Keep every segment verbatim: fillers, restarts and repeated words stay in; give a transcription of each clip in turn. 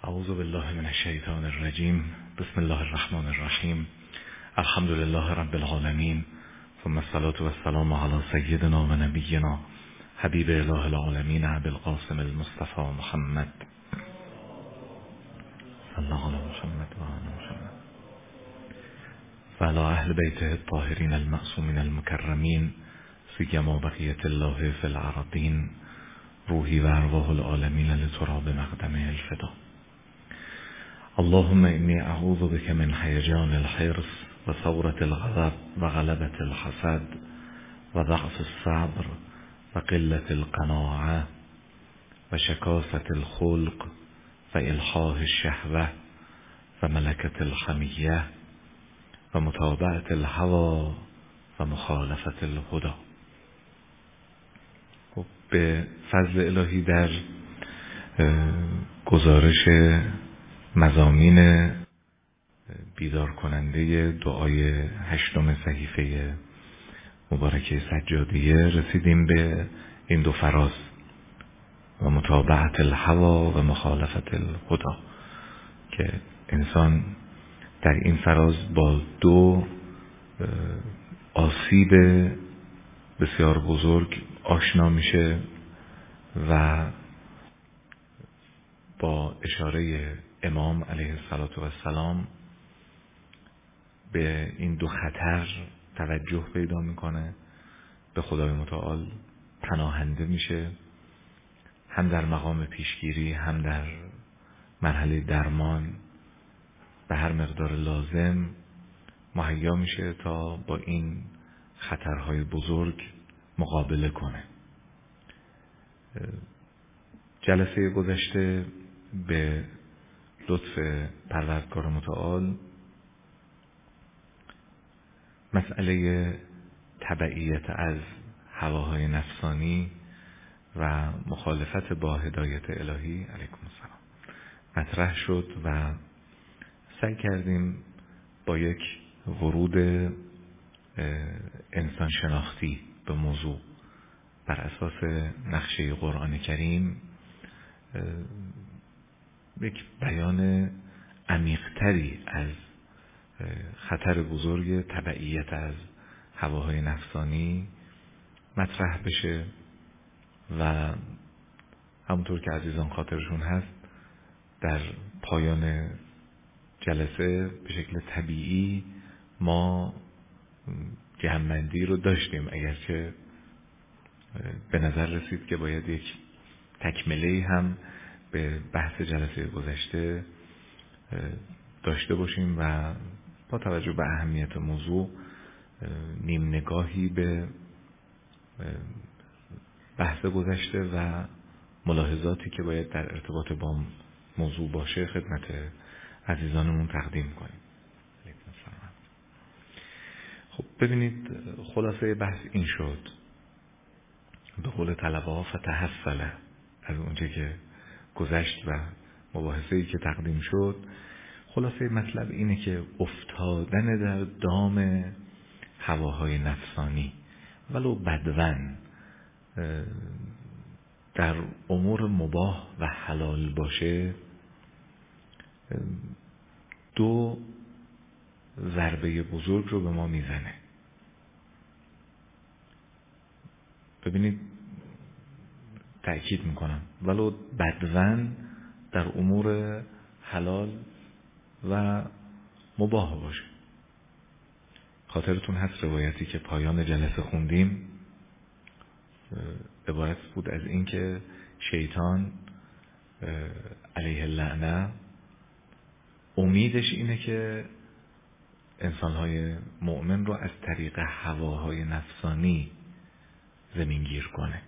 اعوذ بالله من الشیطان الرجیم. بسم الله الرحمن الرحیم. الحمد لله رب العالمین، ثم الصلاة والسلام علی سیدنا و نبینا حبیب اله العالمین ابی القاسم المصطفى محمد صلی الله علی محمد و آل محمد و علی اهل بیته الطاهرین المعصومین المکرمین، سیما بقیة الله فی الارضین، روحی و ارواح العالمین لتراب مقدم الفدا. اللهم انی اعوذ بک من هیجان الحرص و ثورة الغضب و غلبة الحسد و ضعف الصبر و قلة القناعة و شکاسة الخلق و الحاح الشهوة و ملکة الحمیة و متابعة الهوى و مخالفة الهدى. به فضل الهی در گزارش مضامین بیدار کننده دعای هشتم صحیفه مبارکه سجادیه رسیدیم به این دو فراز و متابعت الهوى و مخالفت الهدى، که انسان در این فراز با دو آسیب بسیار بزرگ آشنا میشه و با اشاره امام علیه السلام به این دو خطر توجه پیدا میکنه، به خدای متعال پناهنده میشه، هم در مقام پیشگیری هم در مرحله درمان به هر مقدار لازم مهیا میشه تا با این خطرهای بزرگ مقابله کنه. جلسه گذشته به لطف پروردگار متعال مسئله تبعیت از هواهای نفسانی و مخالفت با هدایت الهی علیکم السلام مطرح شد و سعی کردیم با یک ورود انسان شناختی به موضوع بر اساس نقشه قرآن کریم یک بیان عمیق‌تری از خطر بزرگ تبعیت از هواهای نفسانی مطرح بشه و همونطور که عزیزان خاطرشون هست در پایان جلسه به شکل طبیعی ما جمع‌بندی رو داشتیم، اگرچه به نظر رسید که باید یک تکمله هم به بحث جلسه گذشته داشته باشیم و با توجه به اهمیت موضوع نیم نگاهی به بحث گذشته و ملاحظاتی که باید در ارتباط با موضوع باشه خدمت عزیزانمون تقدیم کنیم. خب ببینید، خلاصه بحث این شد، به قول طلبه‌ها فتحصله، از اونجا که گذشت و مباحثه‌ای که تقدیم شد، خلاصه مطلب اینه که افتادن در دام هواهای نفسانی ولو بدون در امور مباح و حلال باشه دو ضربه بزرگ رو به ما میزنه. ببینید، تأکید میکنم ولو بدون در امور حلال و مباح باشه. خاطرتون هست روایتی که پایان جلسه خوندیم عبارت بود از این که شیطان علیه اللعنه امیدش اینه که انسانهای مؤمن رو از طریق هواهای نفسانی زمینگیر کنه.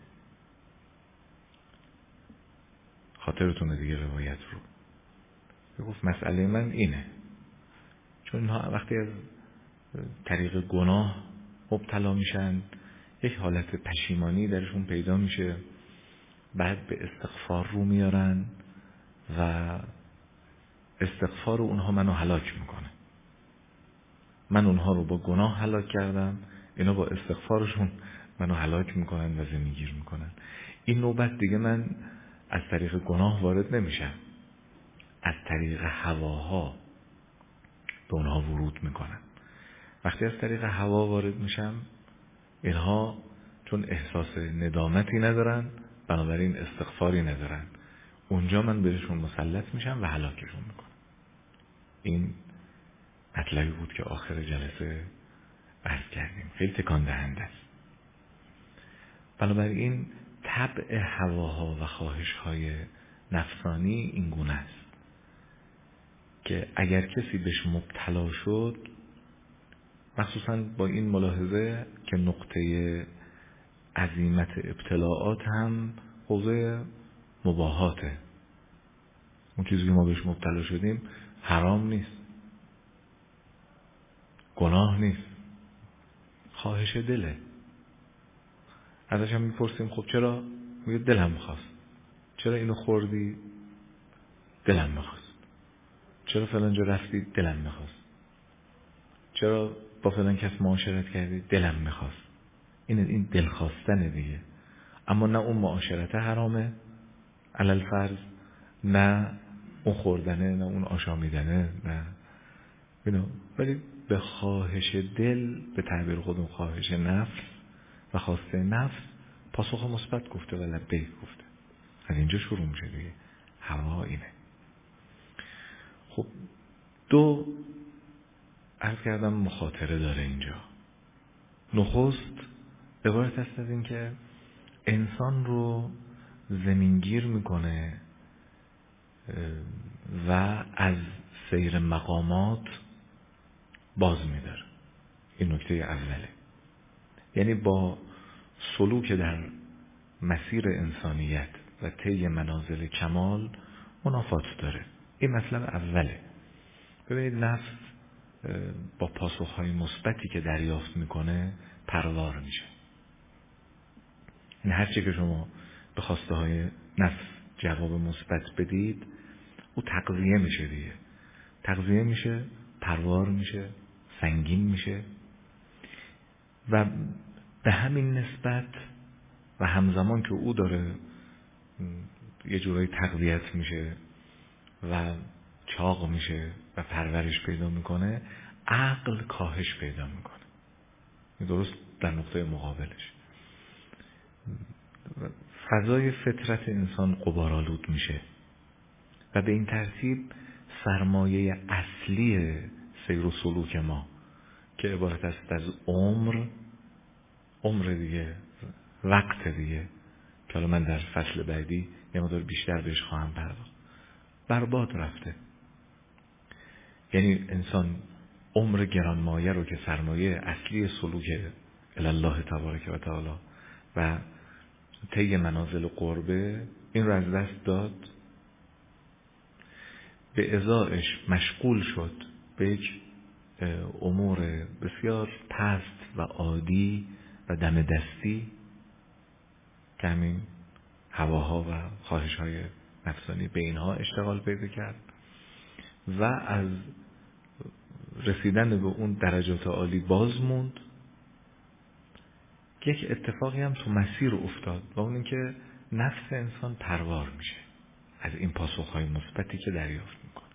خاطرتونه دیگه روایت رو گفت مسئله من اینه، چون اینها وقتی از طریق گناه مبتلا میشن یک حالت پشیمانی درشون پیدا میشه، بعد به استغفار رو میارن و استغفار اونها منو هلاک میکنه. من اونها رو با گناه هلاک کردم، اینا با استغفارشون منو هلاک میکنن و زمینگیر میکنن. این نوبت دیگه من از طریق گناه وارد نمیشم، از طریق هواها به اونها ورود میکنن. وقتی از طریق هوا وارد میشم، اینها چون احساس ندامتی ندارن، بنابراین استغفاری ندارن، اونجا من بهشون مسلط میشم و هلاکشون میکنم. این مطلبی بود که آخر جلسه عرض کردیم، خیلی تکان دهنده است. بنابراین طبع هواها و خواهش‌های نفسانی این گونه است که اگر کسی بهش مبتلا شد، مخصوصا با این ملاحظه که نقطه عظیمت ابتلاعات هم حوزه مباحاته، اون چیزی که ما بهش مبتلا شدیم حرام نیست، گناه نیست، خواهش دله. ازش هم میپرسیم خب چرا؟ میگه دلم میخواست. چرا اینو خوردی؟ دلم میخواست. چرا فلان جا رفتی؟ دلم میخواست. چرا با فلان کس معاشرت کردی؟ دلم میخواست. این این دل خواستنه دیگه. اما نه اون معاشرت حرامه علل فرض، نه اون خوردنه، نه اون آشامیدنه، نه اینو، ولی به خواهش دل، به تعبیر خودمون خواهش نفس و خواسته نفس پاسخ مثبت گفته و لبیک گفته. از اینجا شروع میشه دیگه. هوا اینه. خب دو عرض کردم مخاطره داره اینجا. نخست عبارت است از این که انسان رو زمینگیر میکنه و از سیر مقامات باز میداره. این نکته اوله. یعنی با سلوک در مسیر انسانیت و طی منازل کمال منافات داره. این مطلب اوله. ببینید نفس با پاسخهای مثبتی که دریافت میکنه پروار میشه. این هرچی که شما به خواسته های نفس جواب مثبت بدید، او تقویه میشه دیگه. تقویه میشه، پروار میشه، سنگین میشه و به همین نسبت و همزمان که او داره یه جورایی تقویت میشه و چاق میشه و پرورش پیدا میکنه، عقل کاهش پیدا میکنه. درست در نقطه مقابلش فضای فطرت انسان غبارآلود میشه و به این ترتیب سرمایه اصلی سیر و سلوک ما که عبارت است از عمر عمر دیگه، وقت دیگه، که حالا من در فصل بعدی یه مقدار بیشتر بهش خواهم پرداخت، برباد رفته. یعنی انسان عمر گرانمایه رو که سرمایه اصلی سلوک الله تبارک و تعالی و طی منازل قربه، این رو از دست داد، به ازایش مشغول شد به یک امور بسیار پست و عادی و دم دستی که همین هواها و خواهش‌های نفسانی، به اینها اشتغال پیدا کرد و از رسیدن به اون درجات عالی باز موند. یک اتفاقی هم تو مسیر افتاد و اون این که نفس انسان پروار میشه از این پاسخ‌های مثبتی که دریافت میکنه.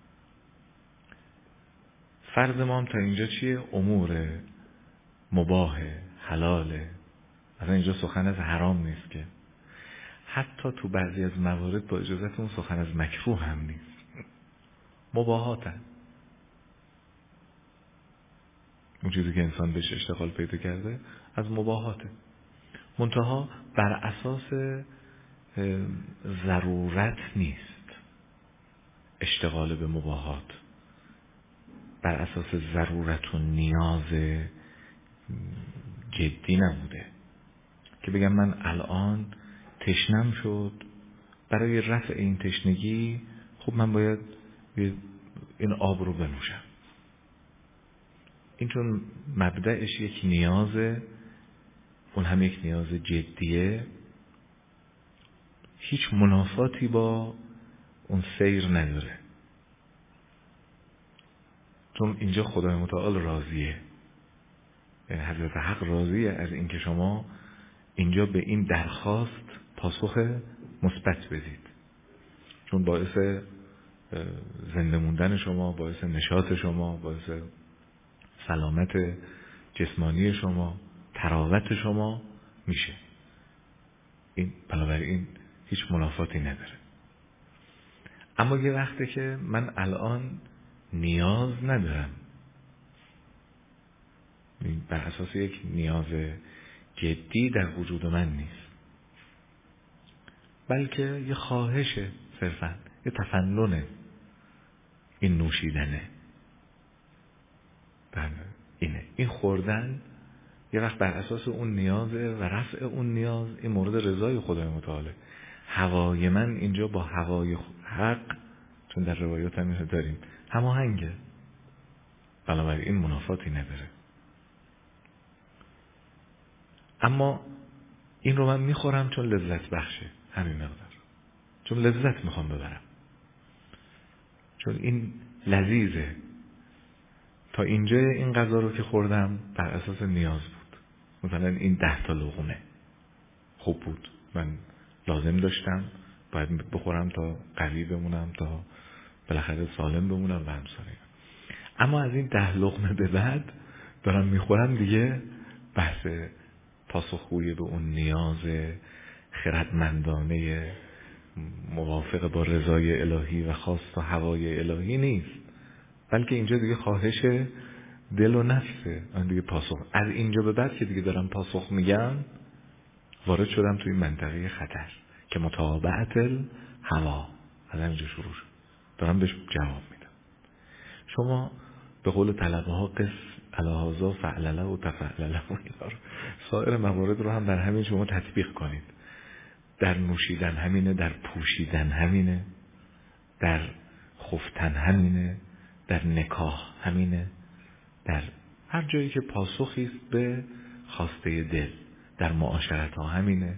فرض ما هم تا اینجا چیه؟ امور مباح، حلاله. مثلا اینجا سخن از حرام نیست که، حتی تو بعضی از موارد با اجازهتون سخن از مکروه هم نیست، مباحاتن. اون چیزی که انسان بهش اشتغال پیدا کرده از مباحاته، منتها بر اساس ضرورت نیست اشتغال به مباحات، بر اساس ضرورت و نیاز جدی نبوده که بگم من الان تشنم شد، برای رفع این تشنگی خب من باید این آب رو بنوشم. این چون مبدأش یک نیازه، اون هم یک نیاز جدیه، هیچ منافاتی با اون سیر نداره، چون اینجا خدای متعال راضیه. یعنی حضرت حق راضیه از اینکه شما اینجا به این درخواست پاسخ مثبت بدید، چون باعث زنده موندن شما، باعث نشاط شما، باعث سلامت جسمانی شما، تراوت شما میشه. این بنابراین هیچ منافاتی نداره. اما یه وقته که من الان نیاز ندارم، بر اساس یک نیاز جدی در وجود من نیست، بلکه یه خواهشه، صرفا یه تفننه این نوشیدنه. بله اینه، این خوردن یه وقت بر اساس اون نیازه و رفع اون نیاز این مورد رضای خدای متعالی. هوای من اینجا با هوای حق، چون در روایات هم داریم، هماهنگه، بنابراین این منافاتی نداره. اما این رو من میخورم چون لذت بخشه، همین مقدار، چون لذت میخوام ببرم، چون این لذیذه. تا اینجا این غذا رو که خوردم بر اساس نیاز بود، مثلا این ده تا لقمه خوب بود، من لازم داشتم باید بخورم تا قوی بمونم، تا بالاخره سالم بمونم و همساره. اما از این ده لقمه به بعد دارم میخورم دیگه بحث پاسخگویی به اون نیاز خردمندانه موافق با رضای الهی و خواست و هوای الهی نیست، بلکه اینجا دیگه خواهش دل و نفسه. من دیگه پاسخ از اینجا به بعد که دیگه دارم پاسخ میگم، وارد شدم توی منطقه خطر که متابعت الهوا از اینجا شروع شد، دارم بهش جواب میدم. شما به قول طلبه ها قص الهازا فعلله و تفعلله و سایر موارد رو هم در همین شما تطبیق کنید. در نوشیدن همینه، در پوشیدن همینه، در خفتن همینه، در نکاح همینه، در هر جایی که پاسخی است به خواسته دل، در معاشرت ها همینه.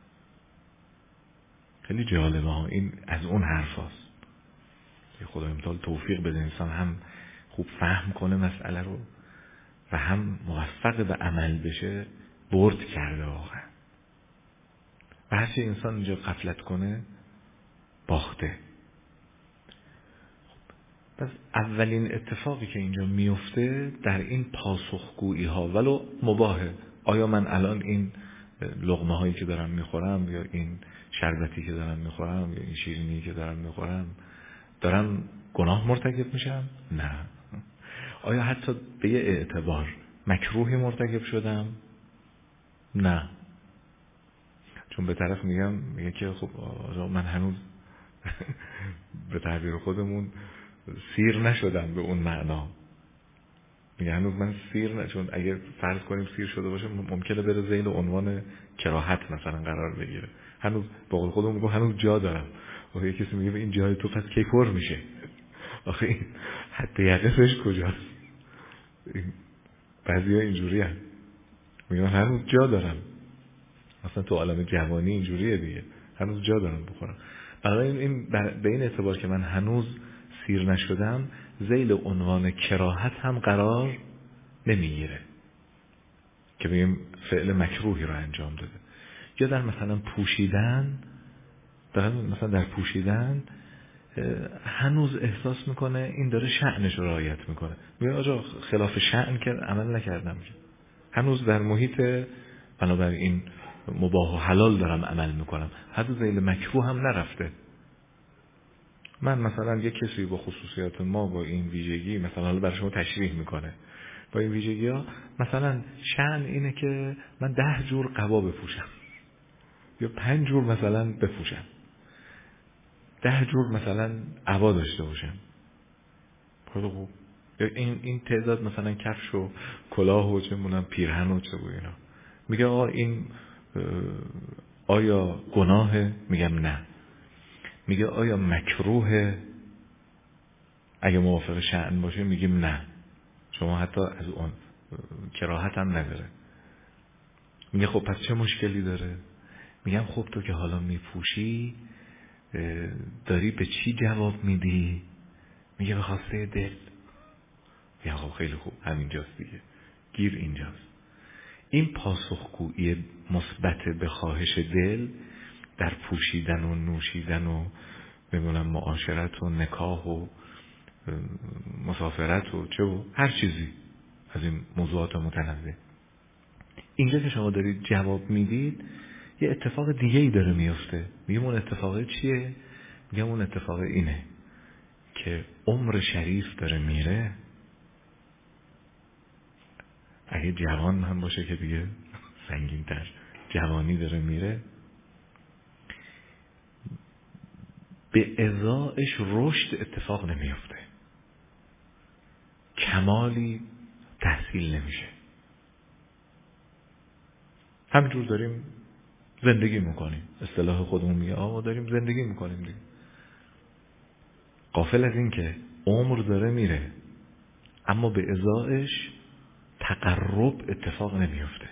خیلی جالبه ها، این از اون حرف هاست. خدای متعال توفیق بده انسان هم خوب فهم کنه مسئله رو و هم موفق به عمل بشه. برد کرده واقعا. و هرچی انسان اینجا غفلت کنه باخته. پس اولین اتفاقی که اینجا میفته در این پاسخگویی ها، ولو مباهه، آیا من الان این لقمه هایی که دارم میخورم یا این شربتی که دارم میخورم یا این شیرینی که دارم میخورم دارم گناه مرتکب میشم؟ نه. آیا حتی به یه اعتبار مکروهی مرتکب شدم؟ نه. چون به طرف میگم میگه که خب من هنوز به تعبیر خودمون سیر نشدم به اون معنا. میگه هنوز من سیر نه، چون اگر فرض کنیم سیر شده باشه ممکنه بره ذیل عنوان کراهت مثلا قرار بگیره. هنوز با قول خودمون میگم هنوز جا دارم. آخه یه کسی میگه این جای تو پس کی پر میشه؟ آخه این حتی یقفش کجاست؟ بعضیا اینجوری هست، میگن هنوز جا دارم. مثلا تو عالم جوانی اینجوریه دیگه، هنوز جا دارم بخورم. برای این به این اعتبار که من هنوز سیر نشدم، ذیل عنوان کراهت هم قرار نمیگیره که بگیم فعل مکروهی رو انجام داده. یا در مثلا پوشیدن، در مثلا در پوشیدن هنوز احساس میکنه این داره شأنش رو رعایت میکنه. میگه آجا خلاف شأن که عمل نکردم، که هنوز در محیط بنابراین مباح و حلال دارم عمل میکنم، حتی ذیل مکروه هم نرفته. من مثلا یک کسی با خصوصیات ما با این ویژگی مثلا حالا برای شما تشریح میکنه با این ویژگی ها، مثلا شأن اینه که من ده جور قبا بپوشم یا پنج جور مثلا بپوشم، ده جور مثلا عبا داشته باشم. خیلی خوب. یا این این تعداد مثلا کفش و کلاه و چه مونم پیرهن و چه و اینا. میگه آقا این آیا گناهه؟ میگم نه. میگه آیا مکروهه؟ اگه موافق شأن باشه میگیم نه، شما حتی از اون کراهت هم نداره. میگه خب پس چه مشکلی داره؟ میگم خب تو که حالا میپوشی داری به چی جواب میدی؟ میگه به خواسته دل. میگه خب خیلی خوب، همینجاست دیگه، گیر اینجاست. این پاسخگویی مثبت به خواهش دل در پوشیدن و نوشیدن و بمونم معاشرت و نکاح و مسافرت و چه و هر چیزی از این موضوعات متنوع. اینجا که شما دارید جواب میدید یه اتفاق دیگه ای داره میفته. میگم اون اتفاق چیه؟ میگم اون اتفاق اینه که عمر شریف داره میره. اگه جوان هم باشه که دیگه سنگین تر، جوانی داره میره، به ازایش رشد اتفاق نمیفته، کمالی تحصیل نمیشه. همینجور داریم زندگی میکنیم، اصطلاح خودمون میگه آقا داریم زندگی میکنیم دیگه. غافل از این که عمر داره میره اما به ازایش تقرب اتفاق نمیفته.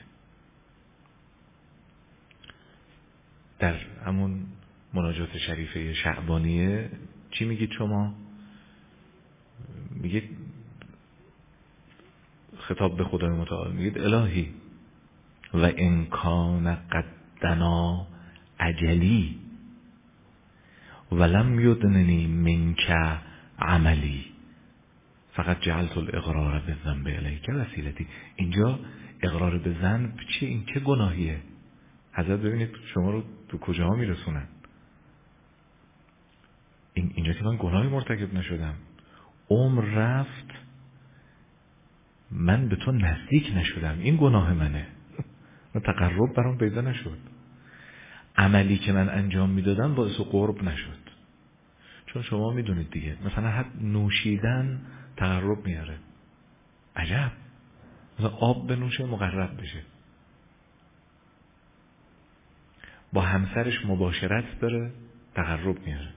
در همون مناجات شریفه شعبانیه چی میگید شما؟ میگید خطاب به خدای متعال، میگید الهی و انکان قدنا اجلی ولم یدننی منک عملی فقط جعلت الاقرار بالذنب الیک وسیلتی. اینجا اقرار به ذنب چیه؟ این چه گناهیه؟ حضرت ببینید شما رو تو کجاها میرسونن. این اینجا که من گناهی مرتکب نشدم، عمر رفت من به تو نزدیک نشدم، این گناه منه، من تقرب برام پیدا نشد. عملی که من انجام میدادم باعث قرب نشد. چون شما میدونید دیگه مثلا حتی نوشیدن تقرب میاره. عجب، مثلا آب بنوشه مقرب بشه. با همسرش مباشرت داره تقرب میاره.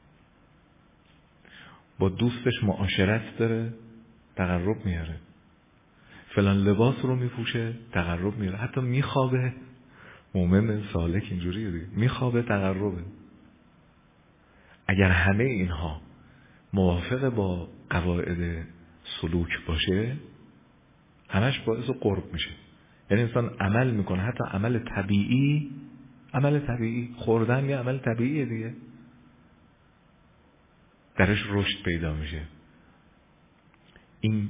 با دوستش معاشرت داره تقرب میاره. فلان لباس رو میپوشه تقرب میاره. حتی میخوابه، مؤمن سالک اینجوریه دیگه، میخوابه تقربه. اگر همه اینها موافق با قواعد سلوک باشه همش باعث قرب میشه. یعنی انسان عمل میکنه، حتی عمل طبیعی، عمل طبیعی خوردن یه عمل طبیعیه دیگه، درش رشد پیدا میشه. این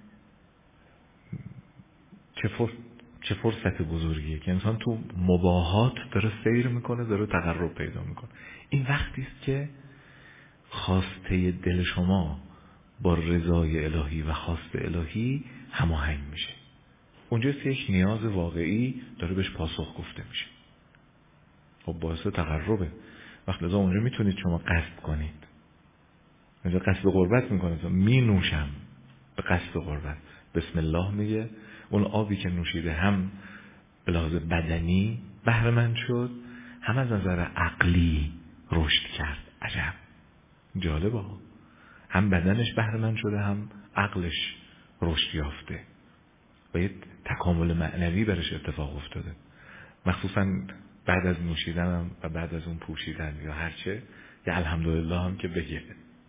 چه فرصت چه فرصت بزرگیه که انسان تو مباهات داره سیر میکنه، داره تقرب پیدا میکنه. این وقتی است که خواسته دل شما با رضای الهی و خواست الهی هماهنگ میشه. اونجاست یک نیاز واقعی داره بهش پاسخ گفته میشه. خب باعث تقربه. وقتی لذا اونجا میتونید شما قصد کنید. اونجا قصد قربت میکنه، می نوشم به قصد قربت، بسم الله میگه، اون آبی که نوشیده هم به لحاظ بدنی بهره مند شد، هم از نظر عقلی رشد کرد. عجب، جالبه ها. هم بدنش بهره مند شده هم عقلش رشد یافته و یه تکامل معنوی برش اتفاق افتاده. مخصوصا بعد از نوشیدن هم و بعد از اون پوشیدن یا هرچه، یه الحمدلله هم که بگه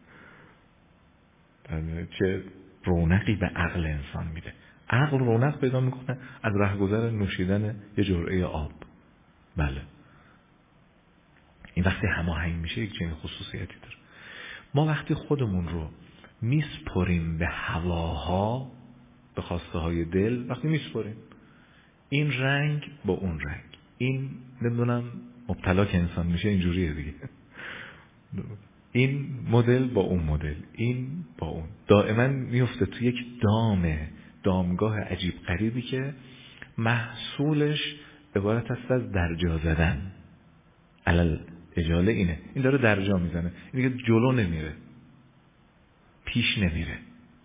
چه رونقی به عقل انسان میده. عقل رونق پیدا میکنه از رهگذر نوشیدن یه جرعه آب. بله، این وقتی هماهنگ میشه یک چنین خصوصیتی داره. ما وقتی خودمون رو میسپریم به هواها، به خواسته های دل، وقتی میسپریم این رنگ با اون رنگ، این نمیدونم مبتلا که انسان میشه اینجوریه دیگه، این مدل با اون مدل، این با اون، دائما میفته تو یک دام دامگاه عجیب غریبی که محصولش عبارت است از درجا زدن. علل اجاله اینه، این داره درجا میزنه، این دیگه جلو نمیره، پیش نمیره،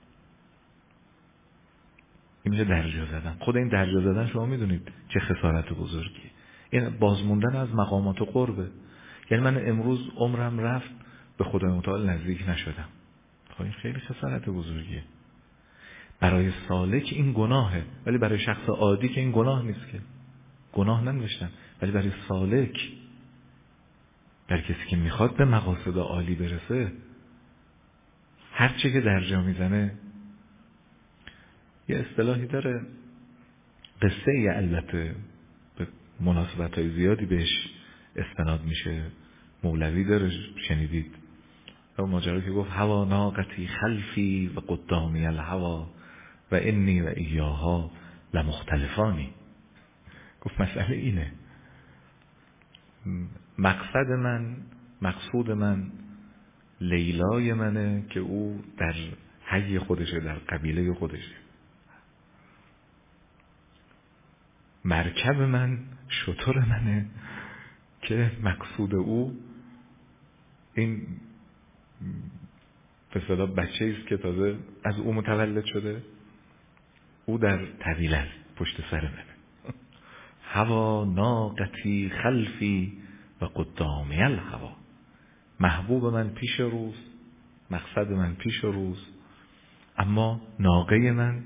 این میشه درجا زدن. خود این درجا زدن شما میدونید چه خسارت بزرگیه. این بازموندن از مقامات قربه. یعنی من امروز عمرم رفت به خدای متعال نزدیک نشدم. خب این خیلی خسارت بزرگیه. برای سالک این گناهه، ولی برای شخص عادی که این گناه نیست، که گناه ننوشتن، ولی برای سالک، برای کسی که میخواد به مقاصد عالی برسه، هر چی که درجا میزنه. یه اصطلاحی داره، قصه ای البته به مناسبت های زیادی بهش استناد میشه، مولوی داره، شنیدید اون ماجرا که گفت هوا ناقتی خلفی و قدامی الهوا و انی و ایاها لمختلفانی. گفت مسئله اینه، مقصد من، مقصود من لیلای منه که او در حی خودشه، در قبیله خودشه. مرکب من شتر منه که مقصود او این به اصطلاح بچه‌ای است که تازه از او متولد شده، او در طویله است، پشت سر منه. هوا ناقتی خلفی و قدامی الهوا. محبوب من پیش روز، مقصد من پیش روز، اما ناقه من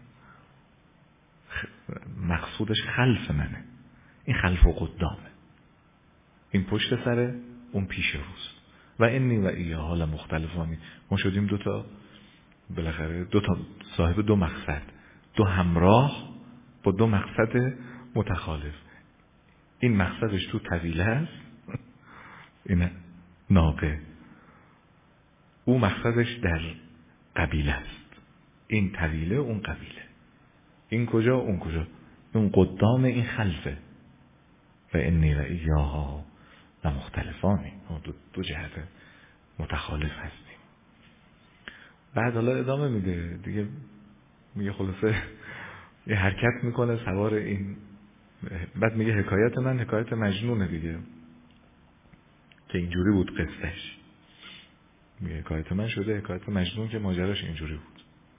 مقصودش خلف منه. این خلف و قدامه، این پشت سره، اون پیش روز. و انی و ایاها لمختلفانی. ما شدیم دوتا، بالاخره دوتا صاحب دو مقصد، دو همراه با دو مقصد متخالف. این مقصدش تو طویله است، این ناقه. او مقصدش در قبیله است، این طویله اون قبیله. این کجا اون کجا، اون قدام این خلفه. و انی و ایاها لمختلفانی. دو, دو جهت متخالف هستیم. بعد حالا ادامه میده دیگه، میگه خلاصه یه حرکت میکنه سوار این. بعد میگه حکایت من حکایت مجنونه دیگه، که اینجوری بود قصهش. میگه حکایت من شده حکایت مجنون که ماجراش اینجوری بود.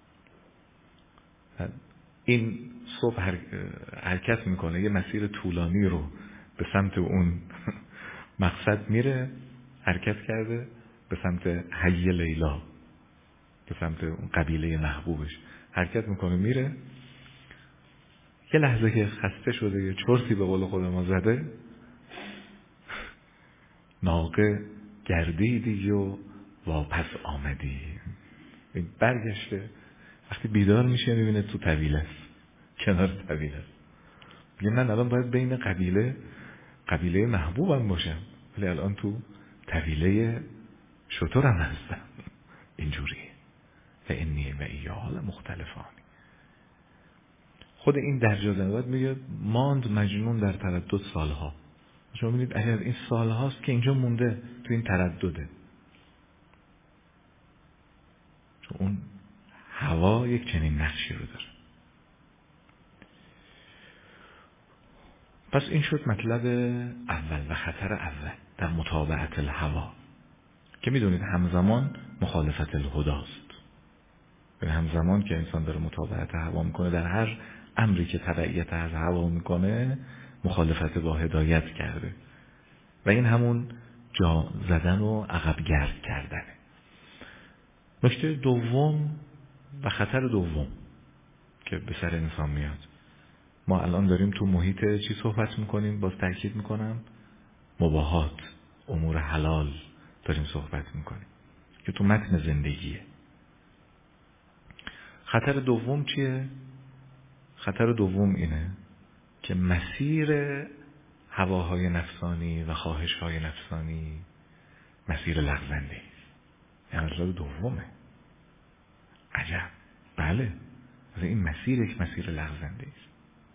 این صبح حرکت میکنه، یه مسیر طولانی رو به سمت اون مقصد میره، حرکت کرده به سمت حی لیلا، به سمت اون قبیله محبوبش حرکت میکنه میره. یه لحظه که خسته شده، یه چرتی به قول خود ما زده، ناقه گردیدی و واپس آمدی. برگشته، وقتی بیدار میشه میبینه تو طویله است، کنار طویله است. میگه من الان باید بین قبیله قبیله محبوبم باشم، ولی الان تو طویله شترم هستم. اینجوریه. و انی و ایاها لمختلفانی. خود این درجات نبوت میگه ماند مجنون در تردد سالها. شما میبینید اگر این سالهاست که اینجا مونده تو این تردده، چون اون هوا یک چنین نقشی رو داره. پس این شد مطلب اول و خطر اول در متابعت الهوا، که میدونید همزمان مخالفت الهداست. یعنی همزمان که انسان داره متابعت هوا میکنه، در هر امری که تبعیت از هوا میکنه مخالفت با هدایت کرده، و این همون جا زدن و عقب گرد کردنه. نکته دوم و خطر دوم که به سر انسان میاد، ما الان داریم تو محیط چی صحبت میکنیم؟ باز تاکید میکنم، مباحات، امور حلال داریم صحبت میکنیم که تو متن زندگیه. خطر دوم چیه؟ خطر دوم اینه که مسیر هواهای نفسانی و خواهشهای نفسانی مسیر لغزنده است. این مطلب دومه. عجب. بله، این مسیر یک مسیر لغزنده است.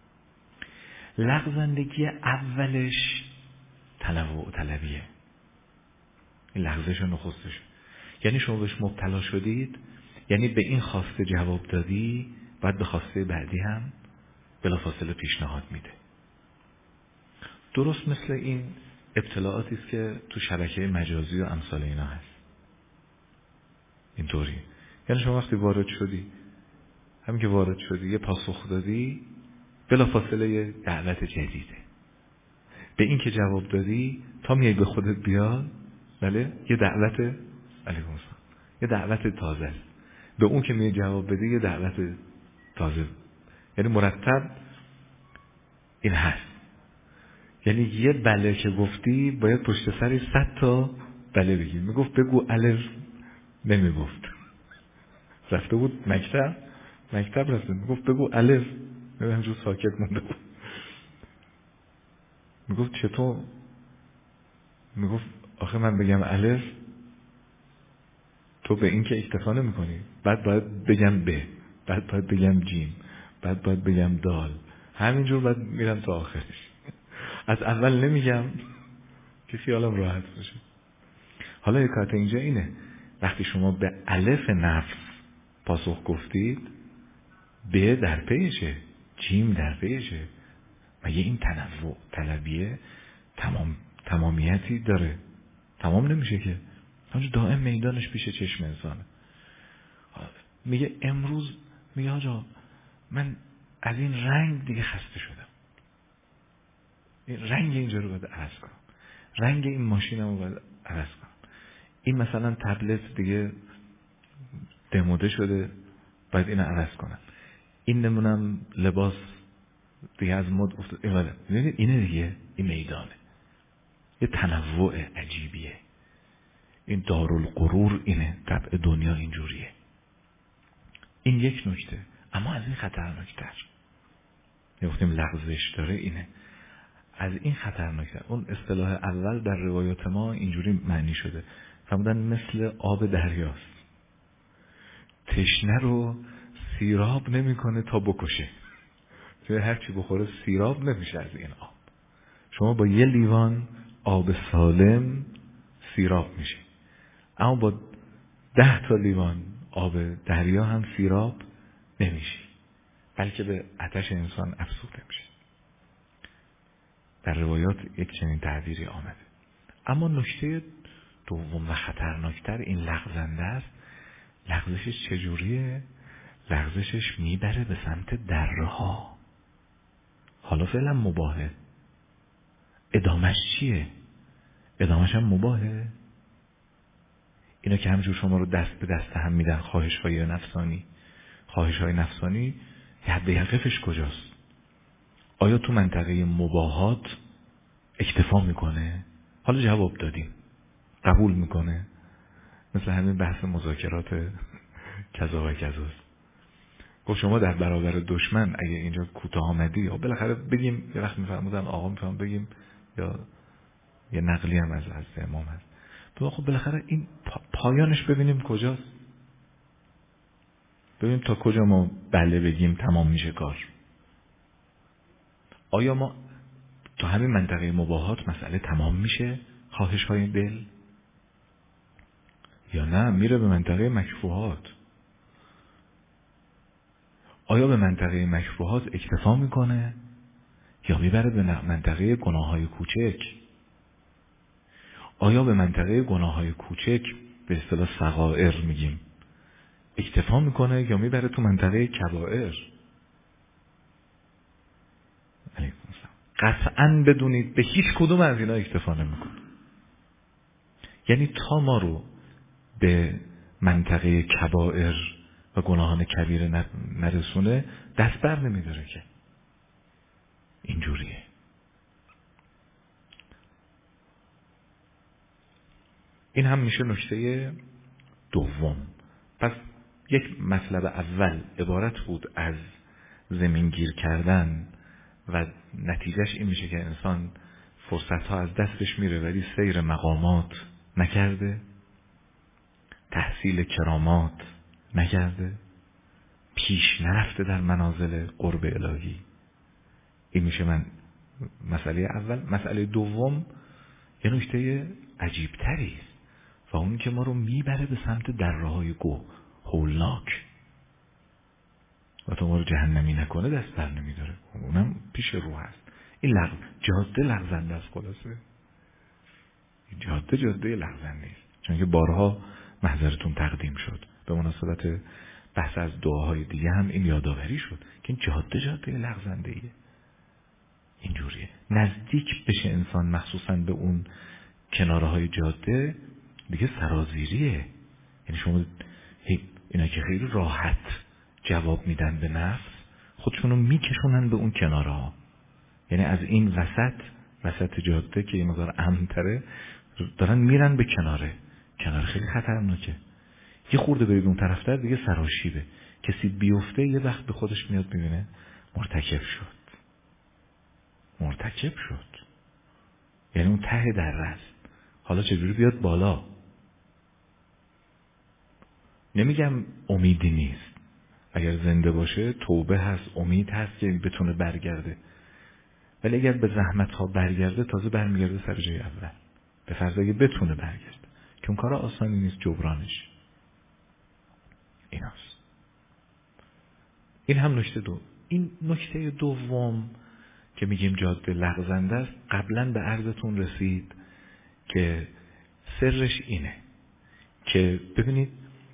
لغزندگی اولش تنوع طلبیه، این لغزش و نخستش. یعنی شما بهش مبتلا شدید، یعنی به این خواسته جواب دادی، بعد به خواسته بعدی هم بلافاصله پیشنهاد میده. درست مثل این ابتلاعاتی است که تو شبکه مجازی و امثال اینا هست. اینطوری. یعنی شما وقتی وارد شدی، همین که وارد شدی یه پاسخ دادی، بلافاصله یه دعوت جدیده. به این که جواب دادی تا میای به خودت بیاد، بله، یه دعوت علیکم السلام، یه دعوت تازه است. به اون که میای جواب بدی یه دعوت تازه. یعنی مرتب این هست. یعنی یه بله که گفتی باید پشت سری صد تا بله بگی. میگفت بگو الف، نمیگفت. رفته بود مکتب مکتب رفته میگفت بگو الف، همینجور ساکت مونده بود. میگفت چطور؟ میگفت آخه من بگم الف تو به این که اکتفا نمی‌کنی، بعد باید بگم ب، بعد باید بگم جیم، بعد باید بگم دال، همینجور بعد میرم تا آخرش. از اول نمیگم که خیالم راحت باشه. حالا حکایت اینجا اینه، وقتی شما به الف نفس پاسخ گفتید، ب در پیشه، جیم در پیشه، مگه این تنوع طلبیه تمام تمامیتی داره؟ تمام نمیشه که، همونجا دائم میدانش پیش چشم انسانه. میگه امروز، میگه آجا من از این رنگ دیگه خسته شدم، این رنگ اینجا رو باید عوض کنم، رنگ این ماشینم رو باید عوض کنم، این مثلا تبلت دیگه دموده شده باید اینو عوض کنم، این نمونم لباس دیگه از مد افتاد. اینه دیگه، این میدانه، یه تنوع عجیبیه، این دارالغرور اینه، طبع دنیا اینجوریه. این یک نکته. اما از این خطرناکتر، میگفتیم لغزش داره، اینه از این خطرناکتر. اون اصطلاح اول در روایات ما اینجوری معنی شده، فرمودن مثل آب دریاست، تشنه رو سیراب نمیکنه تا بکشه، چون هر چی بخوره سیراب نمیشه از این آب. شما با یه لیوان آب سالم سیراب میشه، اما با ده تا لیوان آب دریا هم سیراب نمیشه، بلکه به آتش انسان افسوده میشه. در روایات یک چنین تعبیری آمده. اما نکته دوم و خطرناکتر این لغزنده است. لغزشش چجوریه؟ لغزشش میبره به سمت دره ها. حالا فعلا مباهه، ادامش چیه؟ ادامش هم مباهه. اینا که همجور شما رو دست به دست هم میدن، خواهش های نفسانی. خواهش های نفسانی حد یقفش کجاست؟ آیا تو منطقه مباهات اکتفا میکنه؟ حالا جواب دادیم، قبول میکنه؟ مثل همین بحث مذاکرات کذا و کذاست. گفت شما در برابر دشمن اگه اینجا کوتاه آمدی، یا بالاخره بگیم، یه وقت میفرمودن آقا میفرمون بگیم، یا یه نقلی هم از از امام هست، خب بالاخره این پایانش ببینیم کجاست، ببینیم تا کجا ما بله بگیم تمام میشه کار. آیا ما تو همین منطقه مباهات مسئله تمام میشه خواهش های دل، یا نه میره به منطقه مکروهات؟ آیا به منطقه مکروهات اکتفا میکنه یا میبره به منطقه گناه های کوچک؟ آیا به منطقه گناه های کوچک، به اصطلاح صغائر میگیم، اکتفا میکنه یا میبره تو منطقه کبائر؟ قطعاً بدونید به هیچ کدوم از اینا اکتفا نمیکنه. یعنی تا ما رو به منطقه کبائر و گناهان کبیره نرسونه دست بر نمیداره که. اینجوریه. این هم میشه نکته دوم. پس یک مطلب اول عبارت بود از زمینگیر کردن و نتیجهش این میشه که انسان فرصت ها از دستش میره ولی سیر مقامات نکرده، تحصیل کرامات نکرده، پیش نرفته در منازل قرب الهی. این میشه من مسئله اول. مسئله دوم یه نکته عجیب تری است و اون که ما رو میبره به سمت دره‌های گو هولناک و تو ما رو جهنمی نکنه دست بر نمیداره، اونم پیش رو هست. این لغ... جاده لغزنده است. خلاصه جاده جاده لغزنده است، چون که بارها محضرتون تقدیم شد به مناسبت بحث از دعاهای دیگه هم این یادآوری شد که این جاده جاده لغزنده ایه. اینجوریه نزدیک بشه انسان مخصوصا به اون کناره های جاده دیگه سرازیریه. یعنی شما اینا که خیلی راحت جواب میدن به نفس، خودشونو میکشونن به اون کناره ها. یعنی از این وسط وسط جاده که یه مقدار امن‌تره دارن میرن به کناره. کناره خیلی خطرناکه. یه خورده برید اون طرفتر دیگه سراشیبه. کسی بیفته یه وقت به خودش میاد میبینه مرتکب شد. مرتکب شد. یعنی اون ته دره است. حالا چجوری بیاد بالا؟ نمیگم امیدی نیست، اگر زنده باشه توبه هست، امید هست که بتونه برگرده، ولی اگر به زحمت ها برگرده تازه برمیگرده سر جای اول. به فرض اگه بتونه برگرده که اون کار آسانی نیست جبرانش. ایناست. این هم نکته دو. این نکته دوم که میگیم جاده لغزنده است، قبلا به عرضتون رسید که سرش اینه که ببینید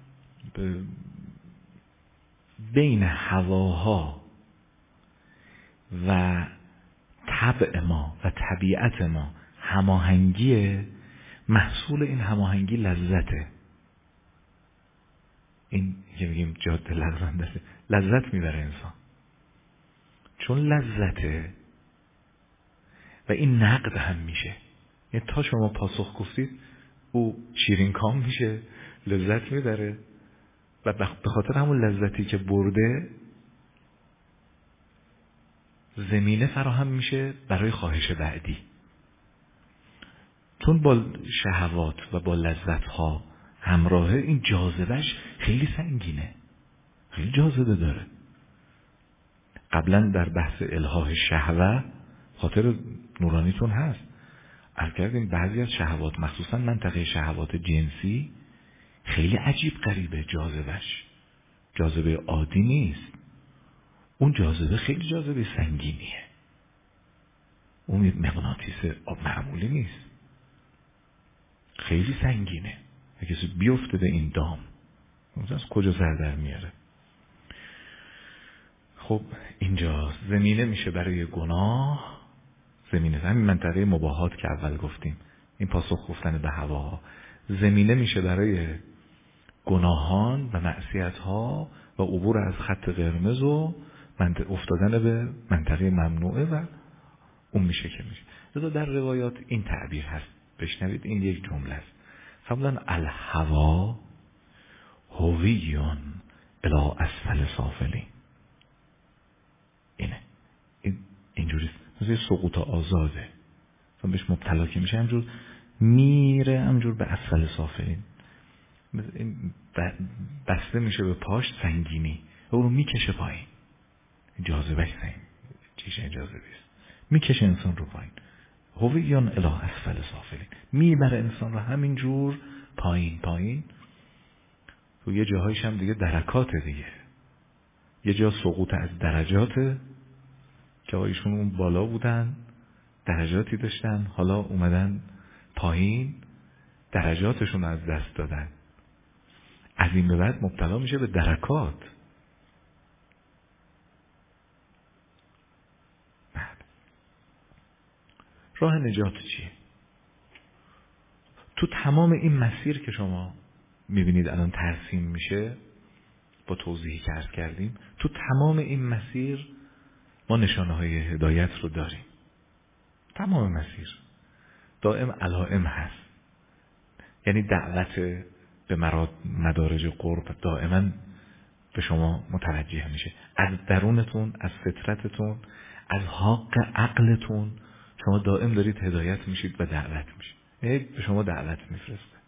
بین هواها و طبع ما و طبیعت ما هماهنگیه، محصول این هماهنگی لذته. این که میگیم جاده لغزنده لذت میبره انسان، چون لذته و این نقد هم میشه. یعنی تا شما پاسخ گفتید او شیرین کام میشه، لذت میبره و به خاطر همون لذتی که برده زمینه فراهم میشه برای خواهش بعدی. چون با شهوات و با لذتها همراهه، این جاذبهش خیلی سنگینه، خیلی جاذبه داره. قبلا در بحث الحاح شهوه خاطر نورانیتون هست، عرض کردیم بعضی از شهوات مخصوصا منطقه شهوات جنسی خیلی عجیب غریبه، جاذبهش جاذبه عادی نیست، اون جاذبه خیلی جاذبه سنگینیه، اون مغناطیس معمولی نیست، خیلی سنگینه. اگه کسی بیفته به این دام از کجا سر در میاره؟ خب اینجا زمینه میشه برای گناه، زمینه همین منطقه مباحات که اول گفتیم، این پاسخ گفتن به هواها، زمینه میشه برای گناهان و معصیت‌ها و عبور از خط قرمز و افتادن به منطقه ممنوعه و اون میشه که میشه. لذا در روایات این تعبیر هست، بشنوید، این یک جمله است. فرمودن الهوا هویون الی اسفل سافلین. اینه این اینجوریست، مثل سقوط آزاده، چون بهش مبتلا که میشه همجور میره همجور به اسفل سافلین، بسته میشه به پاش سنگینی و اون رو میکشه پایین. جاذبهش سنگین، چیشه جاذبه است، میکشه انسان رو پایین. هویون الی اسفل سافلین، میبره انسان رو همینجور پایین پایین. و یه جاهایش هم دیگه درکاته دیگه، یه جا سقوط از درجاته که ایشون اون بالا بودن درجاتی داشتن، حالا اومدن پایین درجاتشون از دست دادن، از این به بعد مبتلا میشه به درکات. راه نجات چیه؟ تو تمام این مسیر که شما میبینید الان ترسیم میشه با توضیحی که عرض کردیم، تو تمام این مسیر ما نشانه های هدایت رو داریم. تمام مسیر دائم علائم هست، یعنی دعوت به مدارج قرب دائما به شما متوجه میشه، از درونتون، از فطرتتون، از حق عقلتون شما دائم دارید هدایت میشید و دعوت میشید، یعنی به شما دعوت میفرسته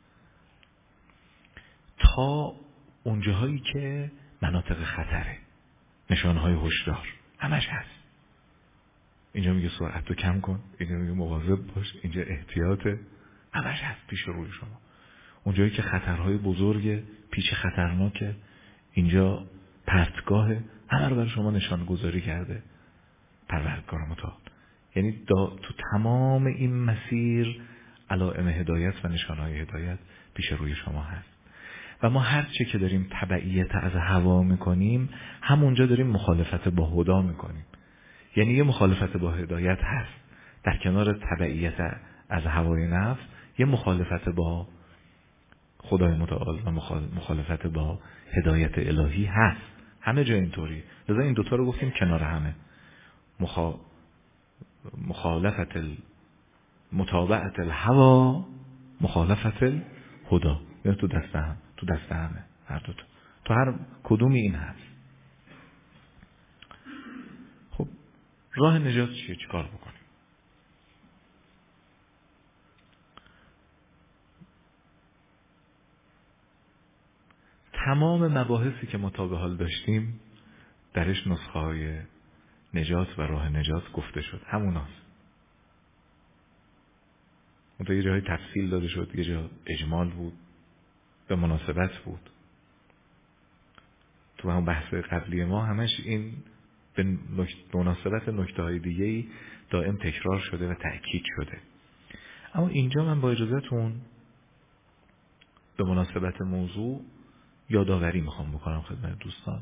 تا اونجاهایی که مناطق خطره، نشانهای هشدار همش هست. اینجا میگه سرعت رو کم کن، اینجا میگه مواظب باش، اینجا احتیاطه، همش هست پیش روی شما. اونجایی که خطرهای بزرگه، پیچ خطرناکه، اینجا پرتگاهه، همه رو برای شما نشان گذاری کرده پروردگار متعال. یعنی تو تمام این مسیر علائم هدایت و نشانهای هدایت پیش روی شما هست و ما هر چه که داریم تبعیت از هوا میکنیم، همونجا داریم مخالفت با هدا میکنیم. یعنی یه مخالفت با هدایت هست در کنار تبعیت از هوای نفس، یه مخالفت با خدای متعال و مخالفت با هدایت الهی هست، همه جا اینطوری. لذا این دوتا رو گفتیم کنار همه، مخا... مخالفت ال... متابعت الهوا، مخالفت الهدا، یا تو دست هم، تو دست همه هر دوتا، تو هر کدومی این هست. خب راه نجات چیه؟ چیکار بکنیم؟ تمام مباحثی که ما تا به حال داشتیم درش نسخه های نجات و راه نجات گفته شد، هموناست. اون یه جای تفصیل داده شد، یه جا اجمال بود، به مناسبت بود. تو همون بحث قبلی ما همش این به مناسبت نکته های دیگه‌ای دائم تکرار شده و تأکید شده. اما اینجا من با اجازهتون به مناسبت موضوع یادآوری میخوام بکنم خدمت دوستان.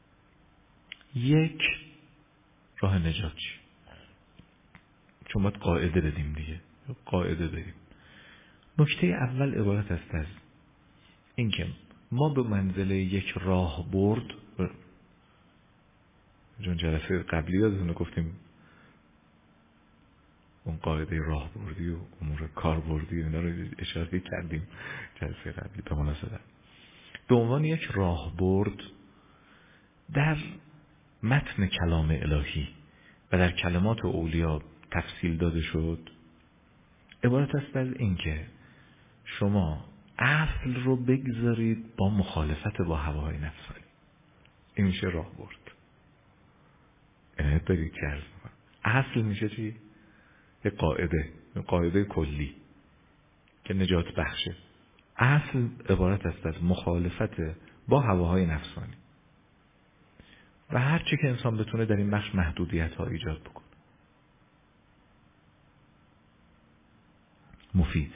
یک، راه نجات چی؟ چون باید قاعده بدیم دیگه، قاعده بدیم. نکته اول عبارت است از این که ما به منزله یک راه برد، چون جلسه قبلی یادتونه گفتیم اون قاعده راه بردی و امور کار بردی اینا رو اشاره کردیم جلسه قبلی به مناسبت. به عنوان یک راه برد در متن کلام الهی و در کلمات اولیا تفصیل داده شد، عبارت است از این که شما اصل رو بگذارید با مخالفت با هواهای نفسانی. این میشه راه برد. عنایت دارید که عرض میکنم. اصل میشه چی؟ یک قاعده، قاعده کلی که نجات بخشه. اصل عبارت است از مخالفت با هواهای نفسانی و هر چی که انسان بتونه در این بخش محدودیت ها ایجاد بکنه. مفید.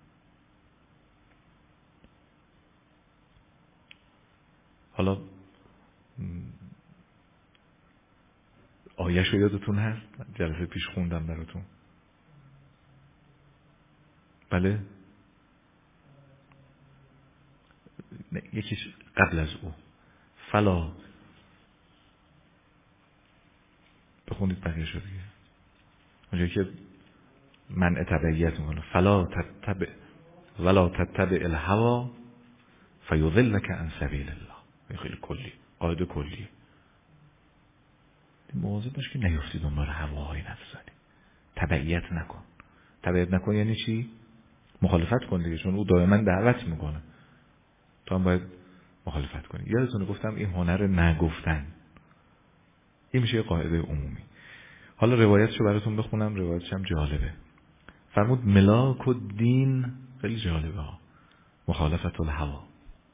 حالا آیه‌شو یادتون هست؟ جلسه پیش خوندم براتون. بله؟ نه، یکیش قبل از او. فلا بخونید بقیه شد دیگه. اونجایی که منع تبعیت میکنه. فلا تتبع ولا تتبع الهوا فیضلک عن سبیل الله. این خیلی کلی، قاعده کلی. مواظب باش که نیفتی دنبال هواهای نفسانی. تبعیت نکن. تبعیت نکن یعنی چی؟ مخالفت کن دیگه، چون او دائما دعوت میکنه. تو هم باید مخالفت کنی. یادتونه گفتم این هنر نگفتن. این میشه قاعده عمومی. حالا روایتشو براتون بخونم، روایتش هم جالبه. فرمود ملاک الدین، خیلی جالبه ها، مخالفت الهوا.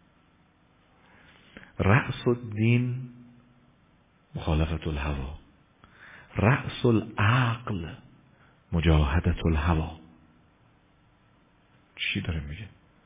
رأس الدین مخالفت الهوا. رأس العقل مجاهدت الهوا. چی داره میگه؟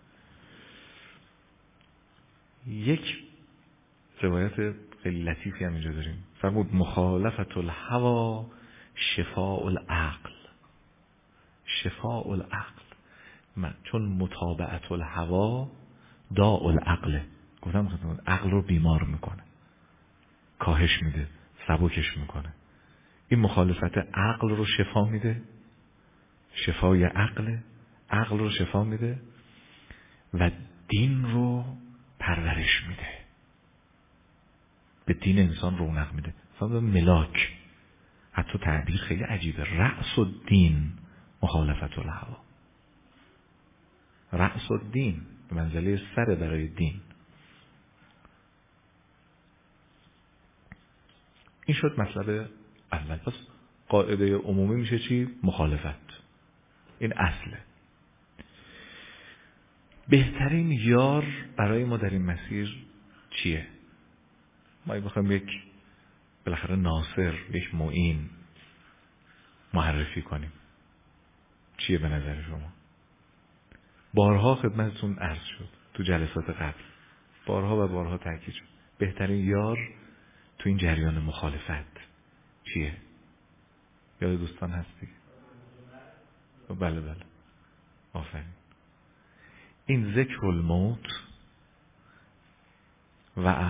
یک روایت خیلی لطیفی هم اینجا داریم. فرمود مخالفت الهوا شفاء العقل. شفاء العقل. من چون متابعت الهوا داء العقل. گفتم خدمتتون عقل رو بیمار میکنه، کاهش میده، سبکش میکنه. این مخالفت عقل رو شفا میده، شفای عقل، عقل رو شفا میده و دین رو پرورش میده، به دین انسان رونق میده. مثلا ملاک، حتی تعبیر خیلی عجیبه، رأس الدین مخالفت الهوا. رأس الدین به منزله سر برای دین. این شد مطلب اول. پس قاعده عمومی میشه چی؟ مخالفت. این اصله. بهترین یار برای ما در این مسیر چیه؟ ما بخوایم یک بالاخره ناصر، یک معین معرفی کنیم، چیه به نظر شما؟ بارها خدمتتون عرض شد تو جلسات قبل، بارها و بارها تاکید شد، بهترین یار تو این جریان مخالفت چیه؟ یاد دوستان هستی؟ بله بله، آفرین. این ذکر الموت و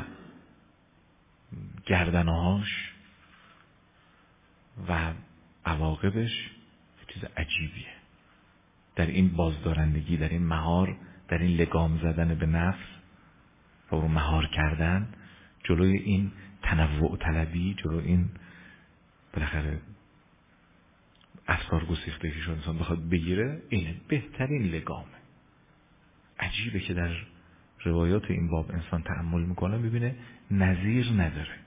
گردنهاش و عواقبش چیز عجیبیه. در این بازدارندگی، در این مهار، در این لگام زدن به نفس و رو مهار کردن، جلوی این تنوع طلبی، جلوی این بالاخره افکار گسیختگیشو انسان بخواد بگیره، اینه بهترین لگامه. عجیبه که در روایات این باب انسان تأمل میکنه میبینه نظیر نداره.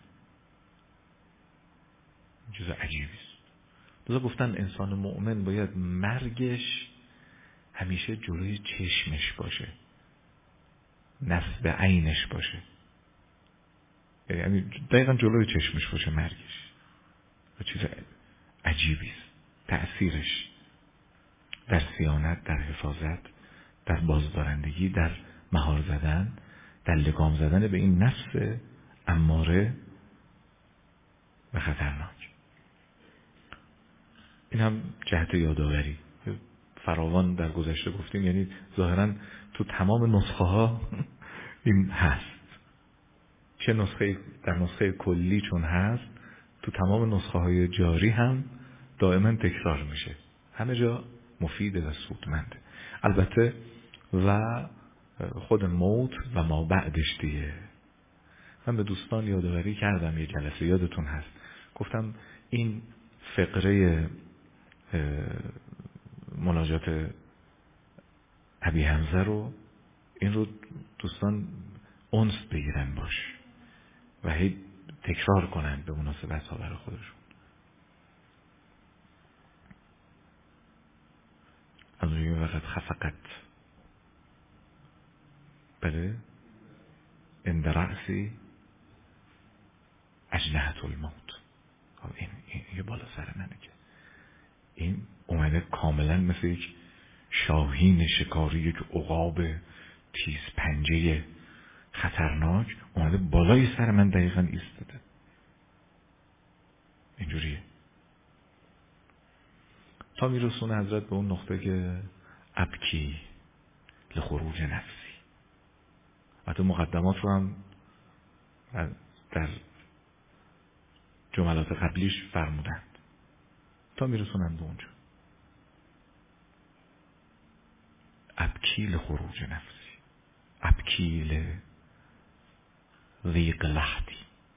چیز عجیبی است. لذا گفتن انسان مؤمن باید مرگش همیشه جلوی چشمش باشه، نصب عینش باشه، یعنی دقیقا جلوی چشمش باشه مرگش. و چیز عجیبی است. تأثیرش در صیانت، در حفاظت، در بازدارندگی، در مهار زدن، در لگام زدن به این نفس اماره و خطرناک. این هم جهت یادآوری. فراوان در گذشته گفتیم، یعنی ظاهرا تو تمام نسخه ها این هست. چه نسخه در نسخه کلی چون هست، تو تمام نسخه های جاری هم دائما تکرار میشه. همه جا مفیده و سودمنده. البته و خود موت و ما بعدش دیگه. من به دوستان یادآوری کردم یه جلسه، یادتون هست، گفتم این فقره مناجات ابی حمزه رو، این رو دوستان انس بگیرن باش و هی تکرار کنن به مناسبت ها برای خودشون. از اون وقت خفقت بله اند رأسی اجنحة الموت. این, این یه بالا سر منه که این اومده کاملا مثل یک شاهین شکاری، یک عقاب تیز پنجه خطرناک اومده بالای سر من دقیقا ایستاده. اینجوریه تا میرسونه حضرت به اون نقطه که ابکی لخروج نفسی. حتی مقدمات رو هم در جملات قبلیش فرمودند تا میرسونن به اونجا. ابکی لخروج نفسی، ابکی لضیق لحدی،